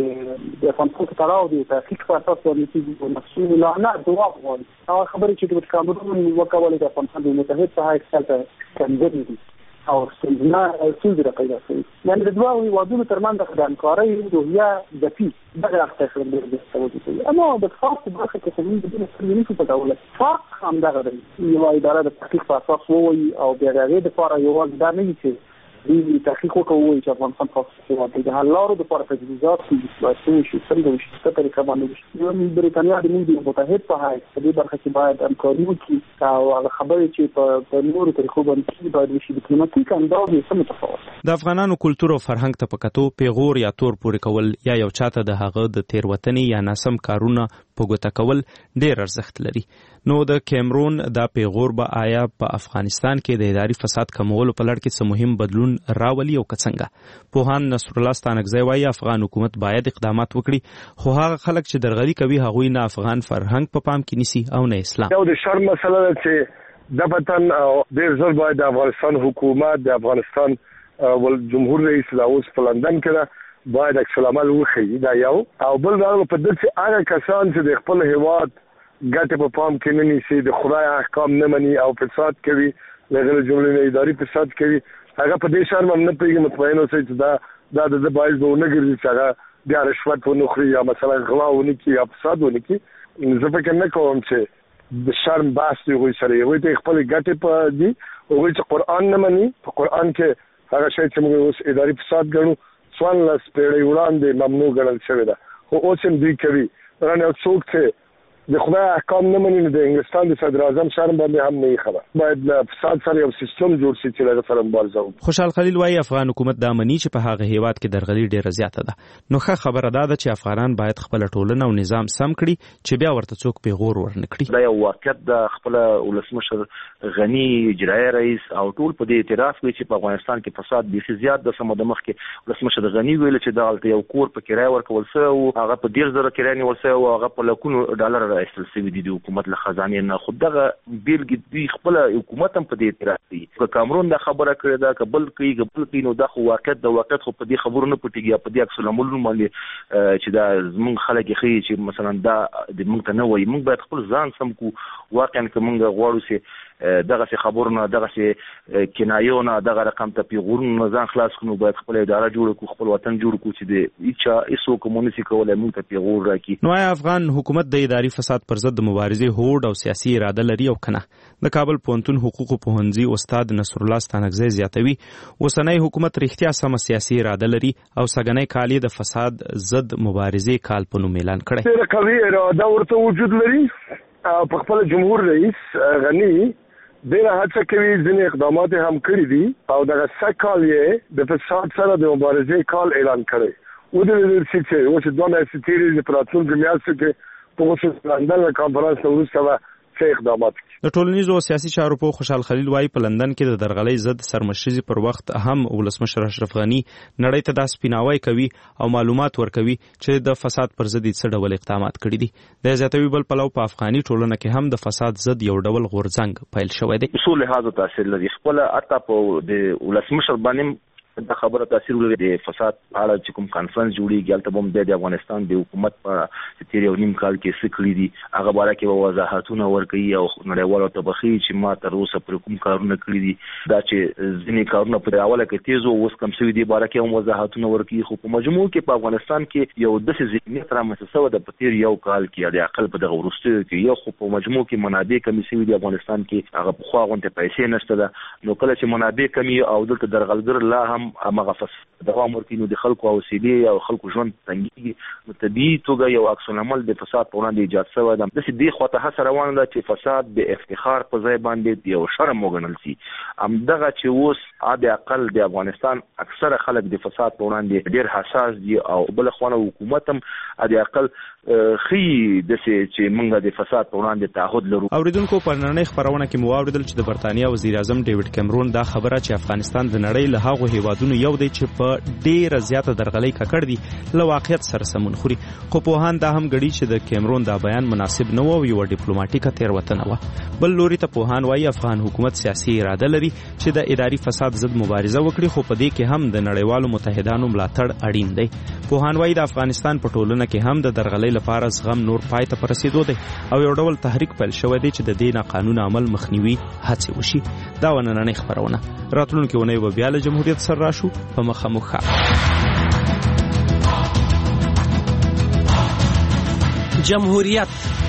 چې د افغانستان تړاو دی تحقیق په اساس باندې چې مسؤل لا نه دوا غواړي هغه خبره چې د کامرون وکولې د افغانستان د متحد په هیڅ څه کمزوري دي او څنګه څنګه پیدا شي یعنی د دوه وادونو ترمنځ د همکارۍ روحیه ځپي دغه اخته د توجه کوي اما د خاص برخه کې څنګه د دې نشي په ډول فرق هم دغه دی یو اداره د تحقیق په اساس وایي او بیا د لپاره یو ځای نه وي چې د تحقیق کوي چې افغانستان په څه د حلارو د لپاره تجهیزات کې شي څنګه وشي څه طریقه باندې یو بریتانیا د موږ متحد په هاي په دې برخه کې باید همکاري وکړي او هغه خبرې چې په نورو طریقو باندې باید وشي ډیپلوماټیک انداز یې سم تفاوت د افغانانو کلتور او فرهنګ ته پکاتو پیغور یا تور پورې کول یا یو چاته د هغه د تیروتنې یا ناسم کارونه په ګوته کول ډېر ارزښت لري نو د کیمرون دا پیغور به آیا په افغانستان کې د اداري فساد کمولو په لړ کې څه مهم بدلون راولي او څنګه پوهان نصر الله ستانکزی وايي افغان حکومت باید اقدامات وکړي خو هغه خلک چې درغلي کوي هغوی نه افغان فرهنګ په پام کې نیسي او نه اسلام یو د شرم مسله ده چې د وطن ډېر ځل باید د افغانستان حکومت د افغانستان ول جمهور رئیس لاوس په لندن کې باید عکس العمل وښیي دا یو او بل دا په دې چې هغه کسان چې د خپل هیواد ګټه په پام کې نه نیسي د خدای احکام نه مني او فساد کوي لغړ جملې نه اداري فساد کوي هغه په دې شرم هم نه پیږي مطمئن اوسئ چې دا دا د باعث به نه ګرځي چې هغه بیا رشوت ونخوري یا مثلا غلا ونکړي یا فساد ونکړي زه فکر نه کوم چې د شرم بحث دی هغوی سره هغوی ته خپل ګټې په دي هغوی چې قرآن نه مني په قرآن کې هغه شی چې موږ اوس اداري فساد ګڼو څوارلس پیړۍ وړاندې ممنوع ګڼل شوی ده خو اوس هم دوی کوي رانه یو څوک چې د خدای احکام نه مني د انګلستان د صدر اعظم شرم باندې هم نه خبر باید له فساد سره یو سیستم جوړ شي چې هغه سره مبارزه وکړي خوشحال خلیل وايي افغان حکومت دا مني چې په هغه هیواد کې درغلي ډیره زیاته ده نو ښه خبره ده چې افغانان باید خپل ټولنه او نظام سم کړي چې بیا ورته څوک پیغور ورنکړي دا یو واقعیت د خپل ولسمشر غنی اجرایي رئیس او ټول په دې اعتراف کوي چې په افغانستان کې فساد ډیر زیات د سمو د مخ کې ولسمشر غنی ویل چې دا یو کور په کرای ورکول شو او هغه په ډیر زره کرای نیول شو او هغه په لکونو ډالر راځل شوی دی د حکومت له خزانه نه خو دغه بیلګې دی خپل حکومت هم په دې اعتراف کوي چې کامرون دا خبره کړې ده قبل کوي قبل کوي نو دا خو واقعیت د واقعیت خو په دې خبرو نه پټیږي په دې عکس العمل باندې چې دا زمونږ خلک خي چې مثلا دا د مونږ ته نه وایي مونږ باید خپل ځان سم کو واقعا که مونږ غواړو چې دغه څه خبرونه دغه څه کنایونه دغه رقم ته پیغورونه ځان خلاص کړو باید خپل اداره جوړ کړو خپل وطن جوړ کړو چې د هیڅ ایسو کومونیسي کولای موږ ته پیغور راکړي نو افغان حکومت د اداري فساد پر ضد مبارزې هوډ او سیاسي اراده لري او کنه د کابل پوهنتون حقوقو پوهنځي استاد نصر الله ستانکزی زیاتوي اوسنۍ حکومت رښتیا سم سیاسي اراده لري او سګنۍ کالي د فساد ضد مبارزې کال په نوم اعلان کړی د قوي اراده ورته وجود لري په خپل جمهور رئیس غنی ډېره هڅه کوي ځینې اقدامات هم کړي دي او دغه سږ کال یې د فساد سره د مبارزې کال اعلان کړی ودرېدل شي چې اوس دوه میاشتې تېرې دي په راتلونکو میاشتو کې په خصوص لندن له کانفرانس نه وروسته به څه اقدامات کوي د ټولنیزو او سیاسي چارو په خوشحال خلیل وايي په لندن کې د درغلۍ ضد سرمشري پر وخت هم ولسمشر اشرف غنی نړۍ ته د سپیناوي کوي او معلومات ورکوي چې د فساد پر ضد څه ډول اقدامات کړي دي د زیاتوي بل پلو په افغاني ټولنه کې هم د فساد ضد یو ډول غورځنګ پیل شوی دی اصول لحاظ تاثیر لري خپل اته په د ولسمشر باندې دا خبره تاثیر ولري د فساد اړه چې کوم کانفرنس جوړیږي البته هم د افغانستان د حکومت په تیر یو نیم کال کې سکړي دي هغه باره کې وضاحتونه ورکړي او نړیوالو ته بخي چې ما تر اوسه پر کوم کارونه کړی دي دا چې ځینې کارونه په اوله کې تیز او اوس کم شوي دي باره کې هم وضاحتونه ورکړي خو په مجموع کې په افغانستان کې یو داسې ذهنیت رامنځته شوی د په تیر یو کال کې د عقل په دغه وروستیو کې یو خو په مجموع کې منابع کمی شوي دي افغانستان کې هغه په خوا غونډه پیسې نشته ده نو کله چې منابع کمی او دلته درغلګر لا هم هغه فس دوام ورکړي نو د خلکو او سیدي او خلکو ژوند تنګي نو طبيعي توګه یو عکس العمل د فساد په وړاندې ایجاد شوی ده د دې خواته هڅه روانه ده چې فساد د افتخار په ځای باندې یو شرم وګڼل شي ام دغه چې اوس عادي اقل د افغانستان اکثره خلک د فساد په وړاندې ډېر حساس دي او بل خوانه حکومت هم عادي اقل خي د چې موږ د فساد په وړاندې تعهد لرو. اوریدونکو په نړۍ خبرونه کې مو اوریدل چې د برتانیا وزیر اعظم ډیوډ کیمرون دا خبره چې افغانستان د نړۍ له هغو هیوادونو یو دی چې په ډیره زیاته درغلۍ ککړ دي له واقعیت سره سمون خوري خو په هان دا هم غړي چې د کیمرون دا بیان مناسب نه و یو ډیپلوماټیکه تیروتنه و بل لوري ته په هان وايي افغان حکومت سیاسي اراده لري چې د اداري فساد ضد مبارزه وکړي خو په دې کې هم د نړیوالو متحدانو ملاتړ اړین دی په هان وايي د افغانستان په ټولنه کې هم د درغلۍ لپاره زغم نور پای ته رسیدو دی او یو ډول تحریک پیل شوی دی چې د دې نه قانون عمل مخنیوي هڅه وشي دا ونننۍ خبرونه راتلونکي ونې به بیا له جمهوریت سره راشو په مخه مخه جمهوریت